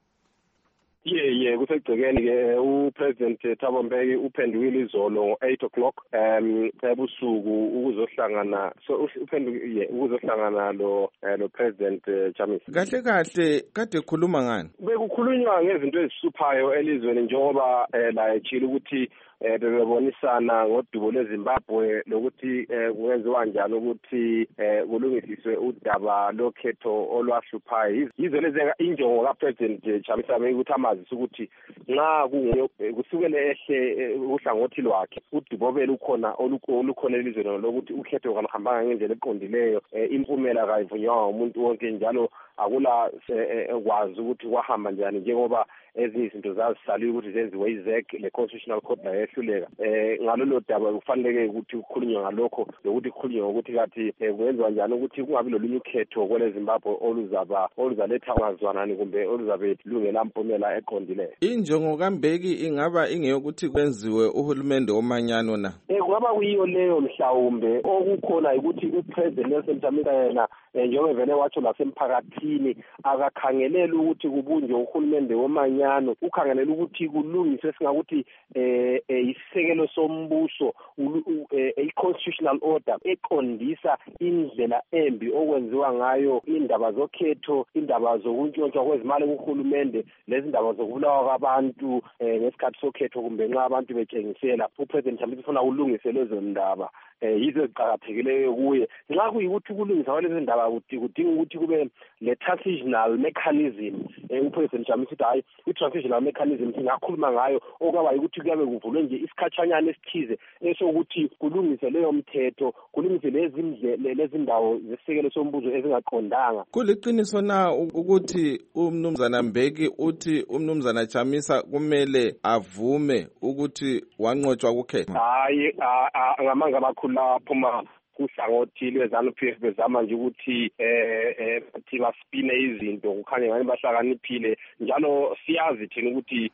Ye ye kusegcekeni ke uPresident Thabo Mbeki uphenduke izolo eight o'clock um ebusuku ukuzohlangana so uphenduke ukuzohlangana lo lo President Chamisa. Kahle kahle kade khuluma ngani? Bekukhulunywa ngezinto ezisuphayo elizweni njengoba la echila ukuthi eh bebonisana ngodubo leZimbabwe lokuthi kwenziwa njalo ukuthi kulungisiswe udaba lokhetho olwahluphayo. Yizo lezi injongo ka President Chamisa ukuthi amazise ukuthi nxa kusukele ehle uhlangothi lwakhe udibobela ukhona olukhona elizweni lokuthi ukhetho kanihambanga ngendlela eqondileyo impumela kayivunywa umuntu wonke njalo akula kwazi ukuthi kwahamba njani njengoba ezinye izinto zazisaliwe ukuthi zenziwe izec le constitutional court la yehluleka eh ngalolo daba kufanele ukuthi ukukhulunywe ngalokho lokuthi kukhulunywe ukuthi kathi kwenziwa njani ukuthi kungabi lolunye ukhetho kwele Zimbabwe oluzaba oluzaletha ngazwanani kumbe oluzabe lungela impumela eqondileyo. Injongo kaMbeki ingaba ingeyokuthi kwenziwe uhulumende omanyano na? Eh kungaba kuyiyo leyo mhlawumbe okukhona ukuthi uPresident Nelson Chamisa yena njengoba vele watsho lasemphakathini akakhangelela ukuthi kubunjwe uhulumende womanyano ukhangelela ukuthi kulungiswe singakuthi eh isisekelo sombuso i-constitutional order eqondisa indlela embi okwenziwa ngayo indaba zokhetho indaba zokuntshontshwa kwezimali kuhulumende lezi ndaba zokubulawa kwabantu ngesikhathi sokhetho kumbe nxa abantu betshengisela uPresident Chamisa ufuna ulungise lezo ndaba yizo eziqakathekileyo kuye nxa kuyikuthi kulungisa lezi ndaba kudinga ukuthi kube le transitional mechanism uPresident Chamisa uthi hayi i-transitional mechanism singakhuluma ngayo okwaba ukuthi kuyabe kuvulwe nje isikhatshanyana esithize esokuthi kulungise leyo mthetho kulungise lezi lezi ndawo zesisekelo sombuzo ezingaqondanga. Kuliqiniso na ukuthi uMnumzana Mbeki uthi uMnumzana Chamisa kumele avume ukuthi wanqotshwa kukhetho? Hayi ngamanga amakhulu aphuma kuhlangothi lwezanu P F bezama nje ukuthi eh eh bathi baspine izinto kukhanye ngani bahlakaniphile njalo siyazi thina ukuthi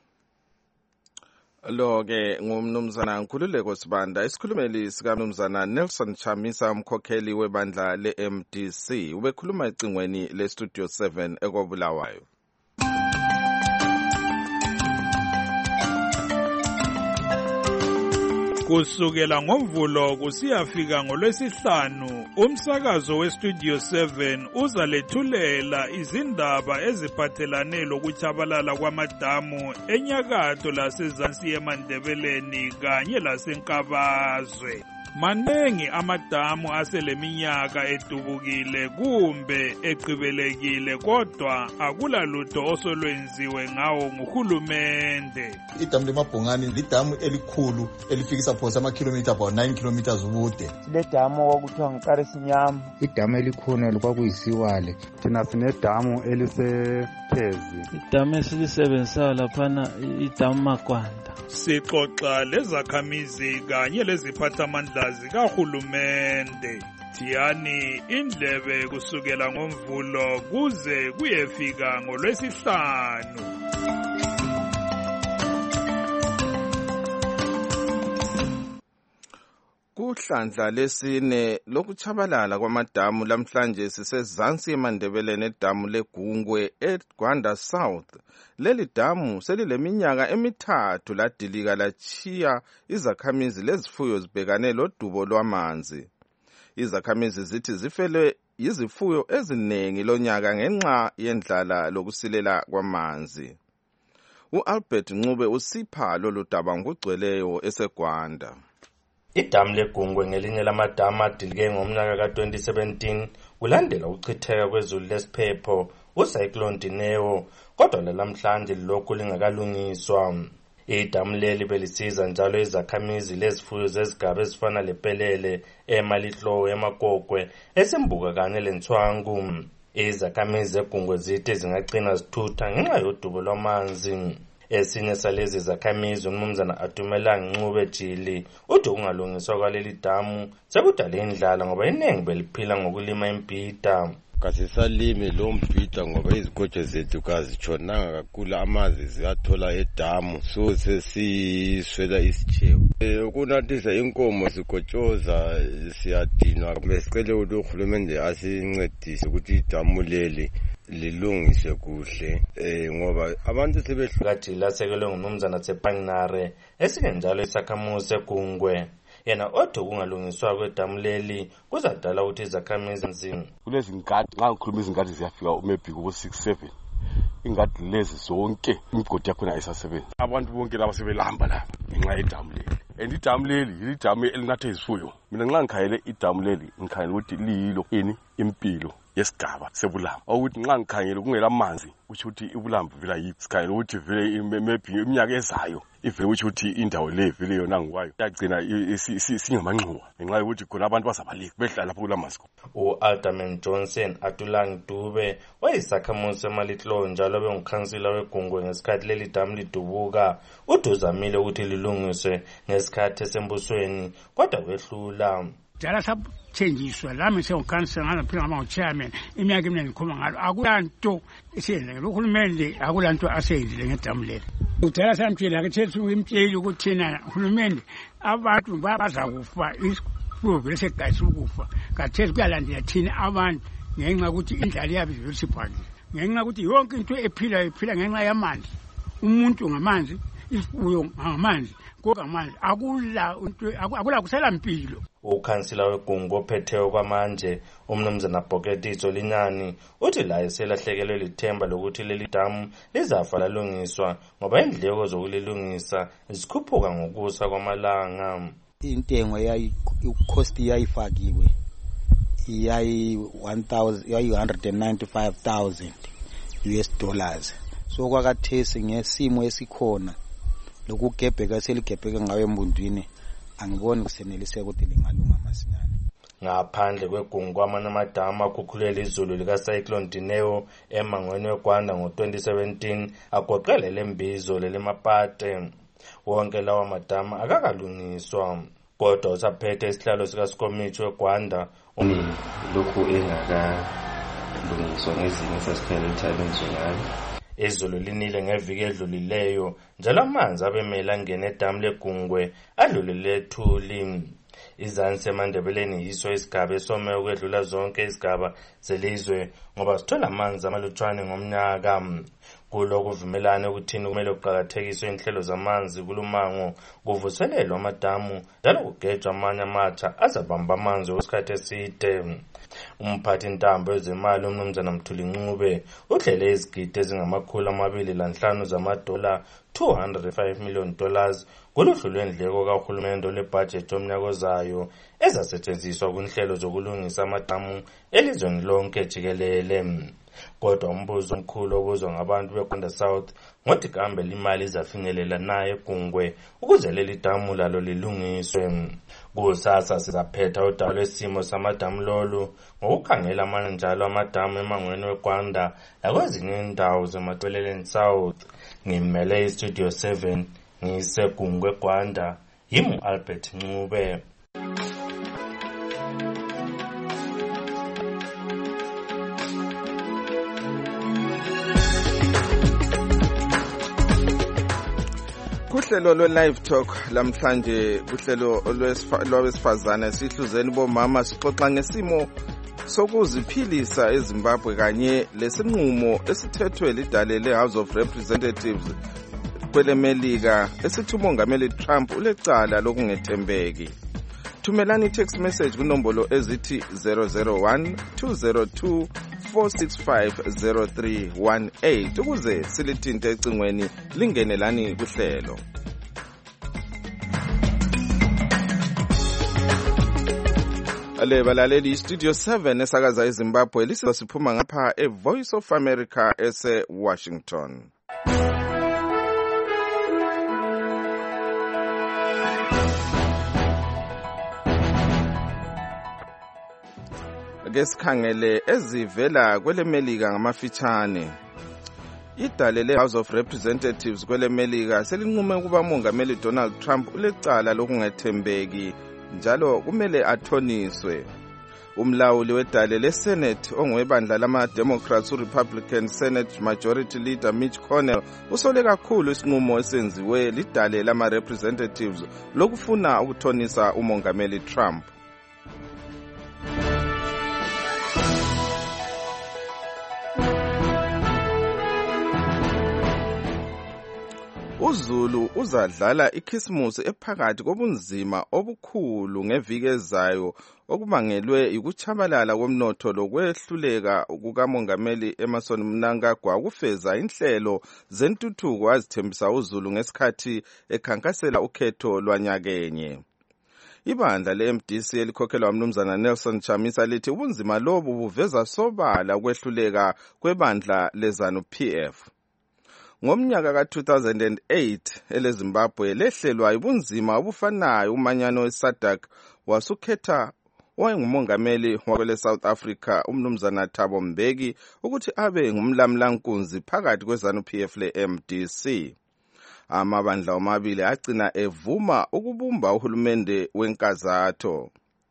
lo ke ngumnumzana Nkululeko Sibanda isikhulumeli sika Mnumzana Nelson Chamisa umkhokheli webandla le-M D C ubekhuluma ecingweni le-Studio seven ekobulawayo. Kusukela ngoMvulo kusiyafika ngolwesihlanu umsakazo weStudio seven uzalethulela izindaba eziphathelane lokuchabalala kwamadamu enyakatho lasezansi eMandebeleni kanye laseNkabazwe. Manengi amadamu aseleminyaka edubukile kumbe eqhibelekile kodwa akula lutho osolwenziwe ngawo nguhulumende. Idamu leMabhongani lidamu elikhulu elifikisa phosa amakhilomitha about nine kilometers ubude. Le damu okuthiwa nguKarisinyama. Idamu elikhona lokwakuyisiwale. Thina sinedamu elisephezi. Idamu esilisebenzisayo laphana idamu Magwanda. Sixoxa lezakhamizi kanye leziphathamandla zikahulumende. Thiyani indlebe kusukela ngoMvulo kuze kuyefika ngolwesihlanu. Kuhlandla lesine lokuchabalala kwamadamu lamhlanje sisezansi eMandebeleni edamu leGungwe eGwanda South. Leli damu selileminyaka emithathu ladilika lachiya izakhamizi lezifuyo zibhekane lodubo lwamanzi. Izakhamizi zithi zifelwe yizifuyo eziningi lonyaka ngenxa yendlala lokusilela kwamanzi. U-Albert Ncube usipha lolu daba ngokugcweleyo eseGwanda. Idamu leGungwe ngelinye lamadamu adilike ngomnyaka ka twenty seventeen kulandela ukuchitheka kwezulu lesiphepho uCyclone Dineo kodwa namhlanje lokhu lingakalungiswa. Idamu leli belisiza njalo izakhamizi lezifuyo zezigaba ezifana lePelele, eMalihlowo, eMakokwe, eSembuka kanye leNtswangu. Izakhamizi zegungwe zithi zingagcina zithutha ngenxa yodubo lwamanzi. Esinye salezi zakhamizi uMnumzana Atumelanga Ncube Jili uthi ukungalungiswa kwaleli damu sekudala indlala ngoba iningi beliphila ngokulima imbhida. Kasisalimi lo mbhida ngoba izikotshe zethu kazitshonanga kakhulu, amanzi ziyathola edamu, so sesiswela isichewu. Ukunathisa inkomo sikotshoza siyadinwa. Besicele ukuthi uhulumende asincedise ukuthi idamu leli lilungise kuhle eh ngoba abantu sebehlukajila sekelwe nguMnumzana Tsepanginare esinye njalo isakhamuzi segungwe. Yena othi kungalungiswa kwedamu leli kuzadala ukuthi izakhamizi nzima. Kulezi ngadi nxa ukhuluma izingadi ziyafika maybe kubo six seven. Ingadi lezi zonke imigodi yakhona ayisasebenzi. Abantu bonke laba sebelamba la ngenxa yedamu leli. And idamu leli yili damu elinathe izifuyo. Mina nxa ngikhayele idamu leli ngikhayela ukuthi liyilo ini impilo yesigaba sebulamba. Ukuthi nxa ngikhangela kungela amanzi uthi ukuthi ibulamba vila yikhayela ukuthi vile maybe iminyaka ezayo ivele ukuthi indawo le vile yona ngwayo yagcina singamanxuwa ngenxa yokuthi khona abantu bazabaleka behlala lapho kulamanzi. U-Alderman Johnson Atulang Dube wayisakhamuzi seMalitlo njalo bengukhansila wegungwe ngesikhathi leli damu lidubuka. Uduzamile ukuthi lilungiswe ngesikhathi esembusweni kodwa kwehlula. Jala sabuthenjiswa lami sengukhansila nganaphila ngama chairman iminyaka emine ngikhuluma ngalo akulanto esiyenzile uhulumende akulanto aseyenzile ngedamu leli. Udala samtshela kethethe imtsheli ukuthi thina uhulumende abantu bazakufa isibuvele segayisa ukufa kathethe kuyalandela thina abantu ngenxa ukuthi indlala yabe izosiphakile ngenxa ukuthi yonke into ephila iphila ngenxa yamanzi umuntu ngamanzi isifuyo ngamanzi kokamanzi akula akula kusela impilo. Ukhansila wegungu ophetheyo kwamanje uMnumzana Bhoketiso Linyani uthi la eselahlekelwe lithemba lokuthi leli damu lizafa lalungiswa ngoba indleko zokulilungisa zikhuphuka ngokusa kwamalanga. Intengo yayi cost yayifakiwe yayi one thousand yayi one hundred ninety-five thousand U S dollars. So kwakathesi ngesimo esikhona lokugebheka seligebheka ngawe embundwini angiboni kuseneliseka ukuthi lingalunga masinyane. Ngaphandle kwegungu kwamanye amadamu akhukhulele izulu lika Cyclone Dineo emangweni weGwanda ngo twenty seventeen agoqelele imbizo lelemapate. Wonke lawa madamu akakalungiswa kodwa usaphethe isihlalo sika Sikomithi weGwanda um lokhu engakalungiswa ngezinye sasikhala talents ngayo. Izulu linile ngeviki edlulileyo njalo amanzi abemela ngene edamu legungwe adlulile thuli. Izansi eMandebeleni yiso isigaba esome ukwedlula zonke izigaba zelizwe ngoba sithola amanzi amalutshwane ngomnyaka. Kulo kuvumelana ukuthini kumele kuqakathekiswe inhlelo zamanzi kulumango kuvuselelwa amadamu njalo kugejwa amanye amatsha azabamba amanzi wesikhathi eside. Umphathi intambo ezemali uMnumzana Mthuli Ncube uhlele izigidi ezingamakhulu amabili lanhlanu zamadola two hundred five million dollars kuluhlu lwendleko kahulumende olebudget yomnyaka ozayo ezasetshenziswa kwinhlelo zokulungisa amadamu elizweni lonke jikelele. Kodwa umbuzo omkhulu obuzwa ngabantu beGwanda South ngothi kambe imali izafinyelela naye egungwe ukuze leli damu lalo lilungiswe. Kusasa sizaphetha udaba lwesimo samadamu lolu ngokukhangela amanye njalo amadamu emangweni weGwanda nakwezinye indawo zeMatweleleni South. Ngimele iStudio seven ngisegungwe eGwanda yimu Albert Ncube. Kuhlelo lo live talk lamhlanje kuhlelo lwabesifazane sihluzeni bomama sixoxa ngesimo sokuziphilisa eZimbabwe kanye lesinqumo esithethwe lidale leHouse of Representatives kwelemelika esithi uMongameli Trump ulecala lokungethembeki. Thumelani text message kunombolo ezithi zero zero one two zero two four six five zero three one eight ukuze silithinte ecingweni lingenelani kuhlelo. Ale balaleli Studio seven esakaza eZimbabwe lisizo siphuma ngapha eVoice of America ese Washington. ke sikhangele ezivela kwele Melika ngamafitshane. Idale le-House of Representatives kwele Melika selinqume ukuba umongameli Donald Trump ulecala lokungethembeki njalo kumele athoniswe. Umlawuli wedale le-Senate ongwebandla lama-Democrats u-Republican Senate Majority Leader Mitch McConnell usole kakhulu isinqumo esenziwe lidale lama-Representatives lokufuna ukuthonisa umongameli Trump. UZulu uzadlala ikhisimusi ephakathi kobunzima obukhulu ngeviki ezayo okubangelwe ukuchabalala komnotho lokwehluleka kukamongameli Emmerson Mnangagwa kufeza inhlelo zentuthuko azithembisa uZulu ngesikhathi ekhankasela ukhetho lwanyakenye. Ibandla le-M D C elikhokhelwa umnumzana Nelson Chamisa lithi ubunzima lobu buveza sobala ukwehluleka kwebandla leZANU P F. Ngomnyaka ka two thousand eight eleZimbabwe lehlelwa ibunzima obufanayo umanyano weSADC wasukhetha owayengumongameli wakwele South Africa umnumzana Thabo Mbeki ukuthi abe ngumlamlankunzi phakathi kweZANU P F le-M D C. Amabandla omabili agcina evuma ukubumba uhulumende wenkazatho.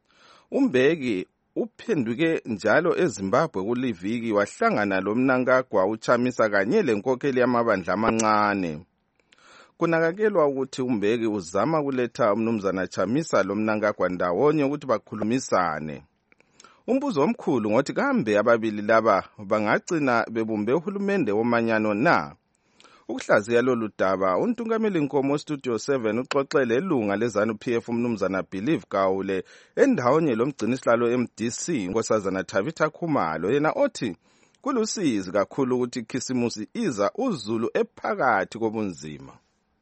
uMbeki uphenduke njalo eZimbabwe kuliviki wahlangana loMnangagwa uChamisa kanye lenkokheli yamabandla amancane. Kunakakelwa ukuthi uMbeki uzama kuletha umnumzana Chamisa loMnangagwa ndawonye ukuthi bakhulumisane. Umbuzo omkhulu ngothi kambe ababili laba bangagcina bebumbe uhulumende womanyano na? Ukuhlaziya lolu daba untungameli Nkomo Studio seven uxoxele ilunga leZANU P F umnumzana Believe Gawule endawonye lomgcinisihlalo M D C Nkosazana Thabitha Khumalo yena othi kulusizi kakhulu ukuthi ikhisimusi iza uZulu ephakathi kobunzima.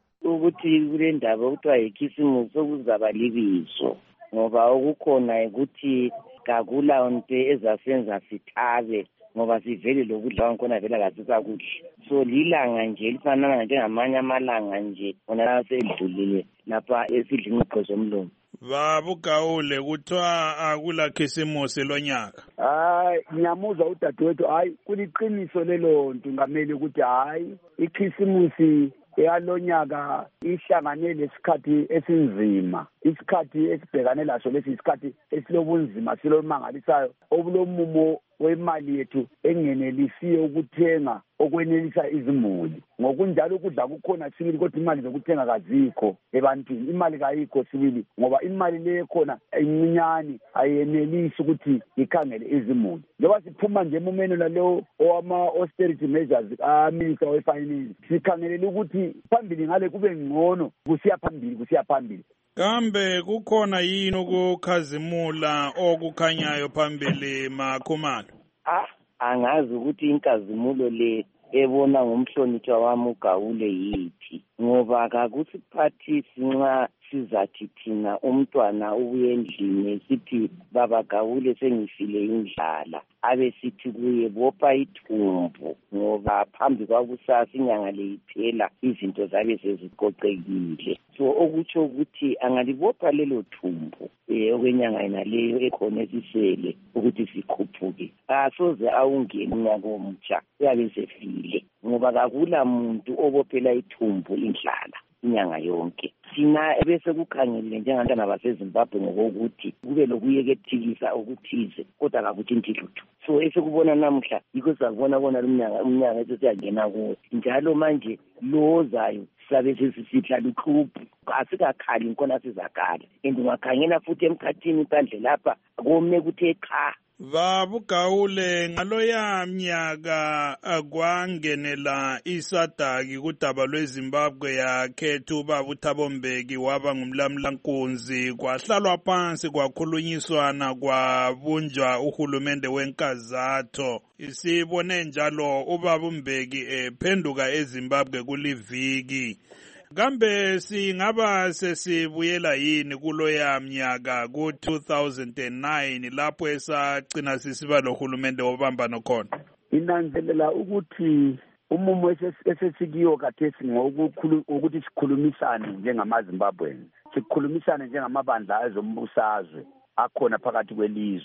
Ukuthi kule ndaba okuthiwa ikhisimusi okuzaba libizo ngoba ukukhona ukuthi kakula nto ezasenza sithabe ngoba sivele lokudla kwakhona vela kasisakudla. So lilanga nje lifanana njengamanye amalanga nje ona asedlulile lapha esidla ingqoqo zomlomo. Baba uGawule kuthiwa akula khisimusi lonyaka. Hayi ngiyamuza udadewethu hayi kuliqiniso lelo ntungameli ukuthi hayi ikhisimusi eyalonyaka ihlangane lesikhathi esinzima, isikhathi esibhekane laso lesi isikhathi esilobunzima silomangalisayo obulomumo wemali yethu engenelisiyo ukuthenga okwenelisa izimuli. Ngokunjalo ukudla kukhona sibili kodwa imali zokuthenga kazikho ebantwini, imali kayikho sibili ngoba imali le khona imincane ayenelisi ukuthi ikhangele izimuli. Njengoba siphuma nje emumeni lalo owama austerity measures aminister wefinance sikhangelela ukuthi phambili ngale kube ngcono kusiya phambili kusiya phambili. Kambe kukhona yini ukukhazimula okukhanyayo phambili Makhumalo? Ah, angazi ukuthi inkazimulo le ebona ngomhlonitshwa wami uGawule yithi ngoba akusiphathisi nxa sizathi thina umntwana ubuye endlini sithi baba Gawule sengifile indlala abe sithi kuye bopha ithumbu ngoba phambi kwakusasa inyanga le iphela izinto zabe seziqoqekile. So okutsho ukuthi angalibopha lelo thumbu eh okwenyanga inaleyo ekhona esisele ukuthi sikhuphuke asoze awungene unyaka omutsha uyabe sefile ngoba kakula muntu obophela ithumbu indlala inyanga yonke. Sina ebese kukhangelile njengabantwana baseZimbabwe ngokuthi kube lokuyekethikisa okuthize kodwa akuthinti lutho. So esekubona namuhla yikho sakubona bona umnyaka umnyaka esesiyangena kuwo njalo manje lozayo sabe sesisihla lukhuphu asikakhali inkona sizakhala endingakhangela futhi emkhathini phandle lapha kome kuthe cha. Baba uGawule ngaloya mnyaka akwangenela isadaki kudaba lweZimbabwe yakhetha ubaba uThabo Mbeki waba ngumlamlankunzi kwahlalwa phansi kwakhulunyiswana kwabunjwa uhulumende wenkazatho. Isibone njalo ubaba uMbeki ephenduka eZimbabwe kuliviki. Kambe singaba sesibuyela yini kuloya mnyaka ku two thousand nine lapho esagcina sisiba lohulumende wobambano khona? Inanzelela ukuthi umumo esesikiyo kathesi ngokuthi sikhulumisane njengamaZimbabweans, sikhulumisane njengamabandla ezombusazwe akhona phakathi kwelizwe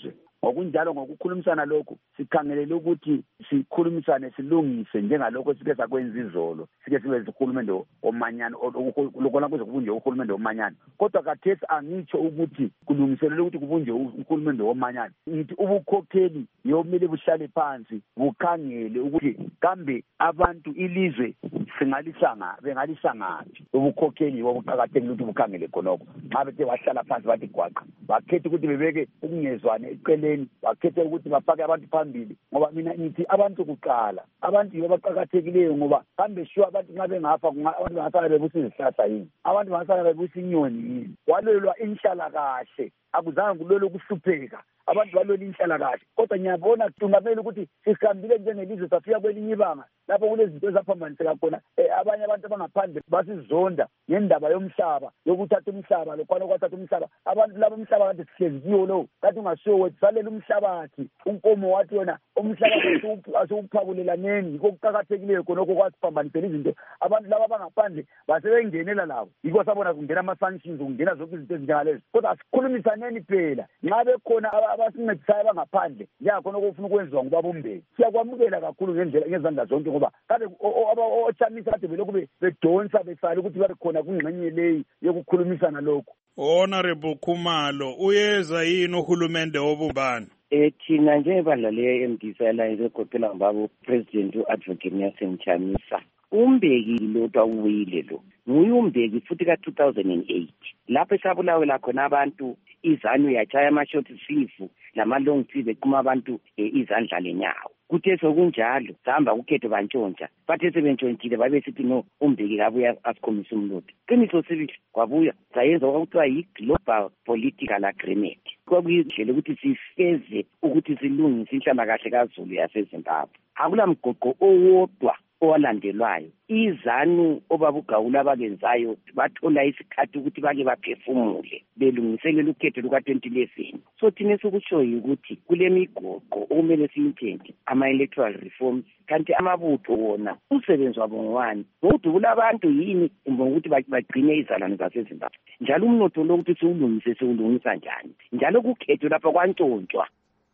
ngokunjalo ngokukhulumisana lokhu sikhangelele ukuthi sikhulumisane silungise njengalokho sike sakwenza izolo sike sibe sikhulumende omanyano lokho kuze kubunje uhulumende omanyano kodwa kathesi angitsho ukuthi kulungiselele ukuthi kubunje uhulumende omanyano ngithi ubukhokheli yomile buhlale phansi bukhangele ukuthi kambe abantu ilizwe singalisanga bengalisangaphi ubukhokheli bobuqhakathekile ukuthi bukhangele khonokho xa bethe bahlala phansi bathi gwaqa bakhethe ukuthi bebeke ukungezwane eceleni bakhethe ukuthi bafake abantu phambili ngoba mina ngithi abantu kuqala abantu yibo abaqhakathekileyo ngoba kambe sure abantu nxa bengafa abantu bangasala bebusa izihlahla yini abantu bangasala bebusa inyoni yini walwelwa inhlalakahle akuzange kulwela ukuhlupheka abantu balwela inhlalakahle kodwa ngiyabona kungamele ukuthi sihambile njengelizwe safika kwelinye ibanga lapho kulezinto ezaphambaniseka khona abanye abantu abangaphandle basizonda ngendaba yomhlaba yokuthatha umhlaba lokhwana kwathatha umhlaba abantu labo umhlaba kade sihlezi kiwo lo kade ungasiwo wethu salela umhlabathi unkomo wathi wena umhlaba asiwuphakulelaneni yikho kuqakathekileyo khonokho kwasiphambanisela izinto abantu laba abangaphandle basebengenela labo yikho sabona kungena ama-sanctions kungena zonke izinto ezinjengalezo kodwa asikhulumisaneni phela nxa bekhona abasincedisayo abangaphandle njengakhona okufuna ukwenziwa ngubabumbeki siyakwamukela kakhulu ngendlela ngezandla zonke ngoba kade ochamisa kade belokhu bedonsa besala ukuthi babe khona kungxenye leyi yokukhulumisana lokhu. Honorable Khumalo uyeza yini uhulumende wobumbano? Eh thina njengebandla le-M D C Alliance egoqela ngibabo President u-Advocate Nelson Chamisa umbeki lodwa uwile lo nguye umbeki futhi ka two thousand eight lapho esabulawela khona abantu izanu yachaya amashoti sifu lama-long trip equma abantu izandla lenyawo kuthe sokunjalo sahamba kukhetho bantshontsha bathe sebentshontshile babe sithi no umbeki kabuya asikhombisa umlotha qiniso sibili kwabuya sayenza okuthiwa yi-global political agreement kwakuyindlela ukuthi sifeze ukuthi silungise inhlalakahle kazulu yasezimbabwe akula mgoqo owodwa owalandelwayo izanu obabugawula abakenzayo bathola isikhathi ukuthi bake baphefumule belungiselela ukhetho luka twenty eleven so thina sokushoyo ukuthi kule migoqo okumele siyintshente ama-electoral reforms kanti amabutho wona umsebenzi wabo ngowani ngokudubula abantu yini ngokuthi bagcine izalwane zasezimbabwe njalo umnotho lo ukuthi siwulungise siwulungisa njani njalo kukhetho lapha kwantshontshwa.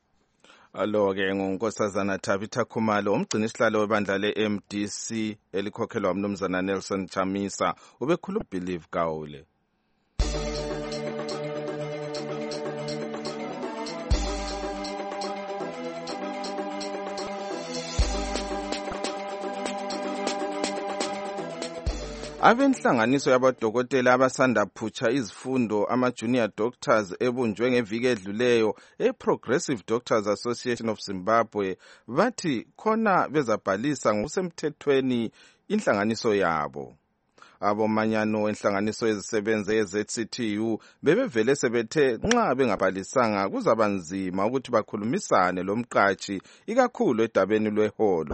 Alo-ke ngunkosazana Tabitha Khumalo umgcini isihlalo webandla le-M D C elikhokhelwa umnumzana Nelson Chamisa ubekhuluma Believe Gawule. Abenhlanganiso yabadokotela abasanda phutsha izifundo ama-junior doctors ebunjwe ngeviki edluleyo e-Progressive Doctors Association of Zimbabwe bathi khona bezabhalisa ngokusemthethweni inhlanganiso yabo. Abomanyano enhlanganiso ezisebenze ye-Z C T U bebevele sebethe nxa bengabhalisanga kuzabanzima ukuthi bakhulumisane lomqatshi ikakhulu edabeni lweholo.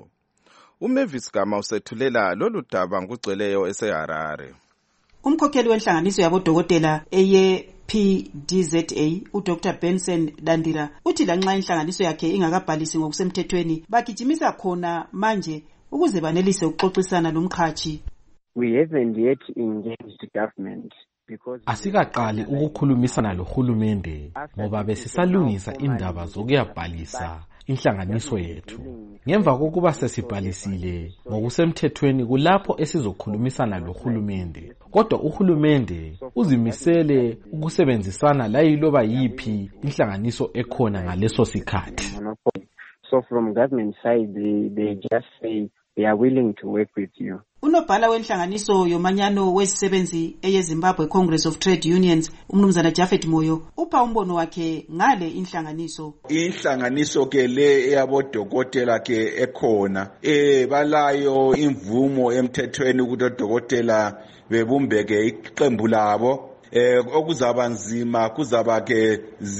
uMavis Gama usethulela lolu daba ngugcweleyo eseHarare. Umkhokheli wenhlanganiso yabodokotela eye P D Z A uDr Benson Dandira uthi lanxa inhlanganiso yakhe ingakabhalisi ngokusemthethweni bagijimisa khona manje ukuze banelise ukuxoxisana lomkhathi. We haven't yet engaged the government. Asikaqali ukukhulumisana lohulumende ngoba besisalungisa indaba zokuyabhalisa inhlanganiso yethu. Ngemva kokuba sesibhalisile ngokusemthethweni kulapho esizokhulumisana lohulumende. Kodwa uhulumende uzimisele ukusebenzisana layiloba yipi inhlanganiso ekhona ngaleso sikhathi. So from government side they, they just say they are willing to work with you. Unobhala wenhlanganiso yomanyano wezisebenzi eyeZimbabwe Congress of Trade Unions umnumzana Jafet Moyo upha umbono wakhe ngale inhlanganiso. Inhlanganiso ke le eyabodokotela ke ekhona eh balayo imvumo emthethweni ukuthi odokotela bebumbeke iqembu labo. Eh okuzaba nzima kuzaba ke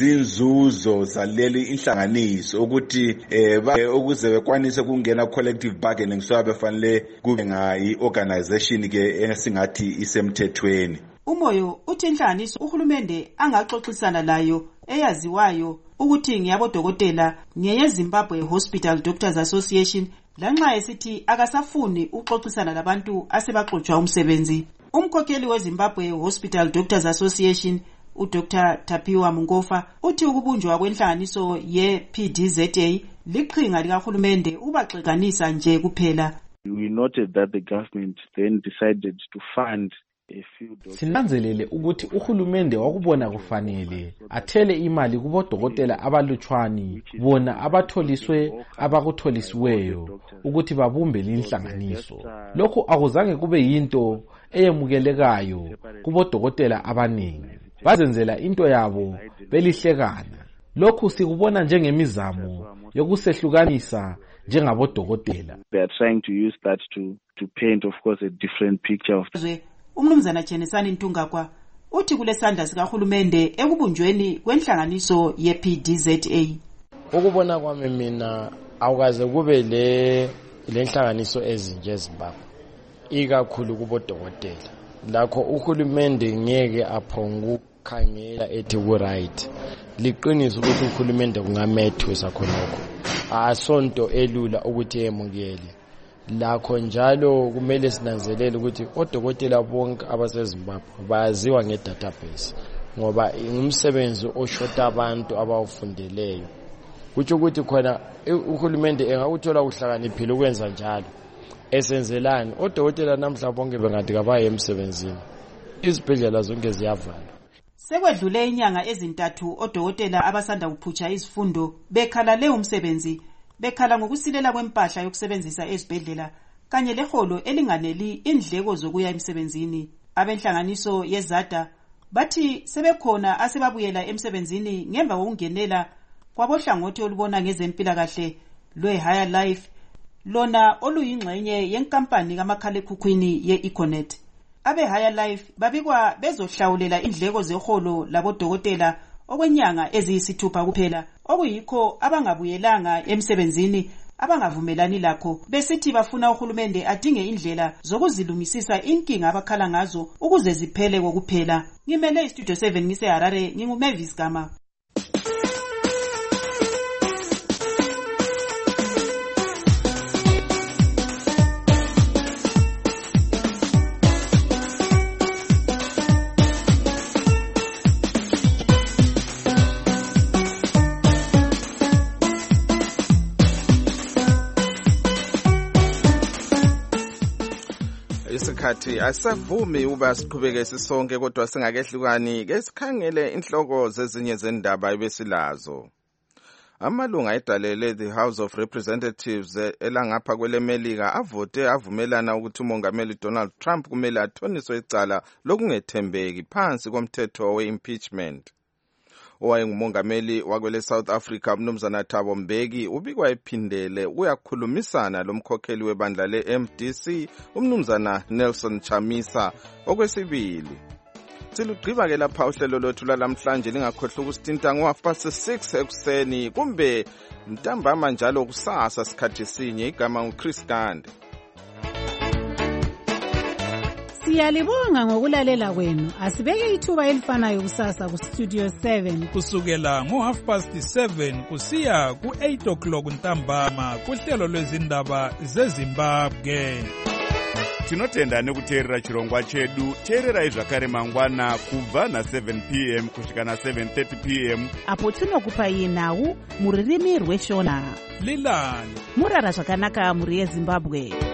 zinzuzo zaleli inhlanganiso ukuthi eh ukuze bekwanise kungena collective bargaining so abefanele kube ngayi organization ke esingathi isemthethweni. Umoyo uthi inhlanganiso uhulumende angaxoxisana layo eyaziwayo ukuthi ngiyabodokotela ngeyeZimbabwe Hospital Doctors Association lanxa esithi akasafuni uxoxisana labantu asebaxotsha umsebenzi. Umkhokheli weZimbabwe Hospital Doctors Association uDr Tapiwa Mungofa uthi ukubunjwa kwenhlanganiso ye-P D Z A liqhinga likahulumende ubaxekanisa nje kuphela. We noted that the government then decided to fund a few doctors. Sinanzelele ukuthi uhulumende wakubona kufanele athele imali kubodokotela abalutshwani bona abatholiswe abakutholisiweyo ukuthi babumbe linhlanganiso. Lokhu akuzange kube yinto eyemukelekayo kubodokotela abaningi. Bazenzela into yabo belihlekana. Lokhu sikubona njengemizamo yokusehlukanisa njengabodokotela. They are trying to use that to to paint of course a different picture of Umnumzana Chenisani Ntungakwa uthi kulesandla sikahulumende ekubunjweni kwenhlanganiso ye-P D Z A. Ukubona kwami mina awukaze kube le lenhlanganiso ezinje ezimbabwe ikakhulu kubodokotela. Lakho uhulumende ngeke aphongu khangela ethi ku right. Liqiniso ukuthi uhulumende kungamethwesa khonokho. Asonto elula ukuthi emukele. Lakho njalo kumele sinanzelele ukuthi odokotela bonke abaseZimbabwe bayaziwa ngedatabase ngoba ingumsebenzi oshota abantu abawufundeleyo. Kutsho ukuthi khona uhulumende engakuthola uhlakaniphile ukwenza njalo. Esenzelani odokotela namhla bonke bengathi kabaye emsebenzini. Izibhedlela zonke ziyavalwa. Sekwedlule inyanga ezintathu odokotela abasanda kuphutsha izifundo bekhala le umsebenzi bekhala ngokusilela kwempahla yokusebenzisa ezibhedlela kanye leholo elinganeli indleko zokuya emsebenzini. Abenhlanganiso yezada bathi sebekhona asebabuyela emsebenzini ngemva kokungenela kwabohlangothi olubona ngezempilakahle lwe-Higher Life lona oluyingxenye yenkampani kamakhalekhukhwini ye-Econet. Abe-Higher Life babikwa bezohlawulela indleko zeholo labodokotela okwenyanga eziyisithupha kuphela okuyikho abangabuyelanga emsebenzini abangavumelani lakho besithi bafuna uhulumende adinge indlela zokuzilungisisa inkinga abakhala ngazo ukuze ziphele kokuphela. Ngimele iStudio seven ngise Harare nginguMavis Gama. Isikhathi asavumi uba siqhubeke sisonke kodwa singakehlukani ke sikhangele inhloko zezinye zendaba ebesilazo. Amalunga edalele the House of Representatives elangapha kwelemelika avote avumelana ukuthi umongameli Donald Trump kumele athoniswe icala lokungethembeki phansi komthetho we-impeachment. Owayengumongameli wakwele South Africa umnumzana Thabo Mbeki ubikwa ephindele uyakhulumisana lomkhokheli webandla le-M D C umnumzana Nelson Chamisa okwesibili. Silugqiba ke lapha uhlelo lwethu lalamhlanje lingakhohlwa ukusithinta ngo-half past six ekuseni kumbe ntambama njalo kusasa sikhathi sinye. Igama nguChris Gande. Siyalibonga ngokulalela kwenu. Asibeke ithuba elifanayo kusasa ku Studio seven kusukela ngo half past seven kusiya ku eight o'clock ntambama kuhlelo lwezindaba zeZimbabwe. Tinotenda nekuteerera chirongwa chedu. Teererai zvakare mangwana kubva na seven p m kusvika na seven thirty p m apo tinokupai nhau muririmi rweshona. Lilani murara zvakanaka muri yeZimbabwe.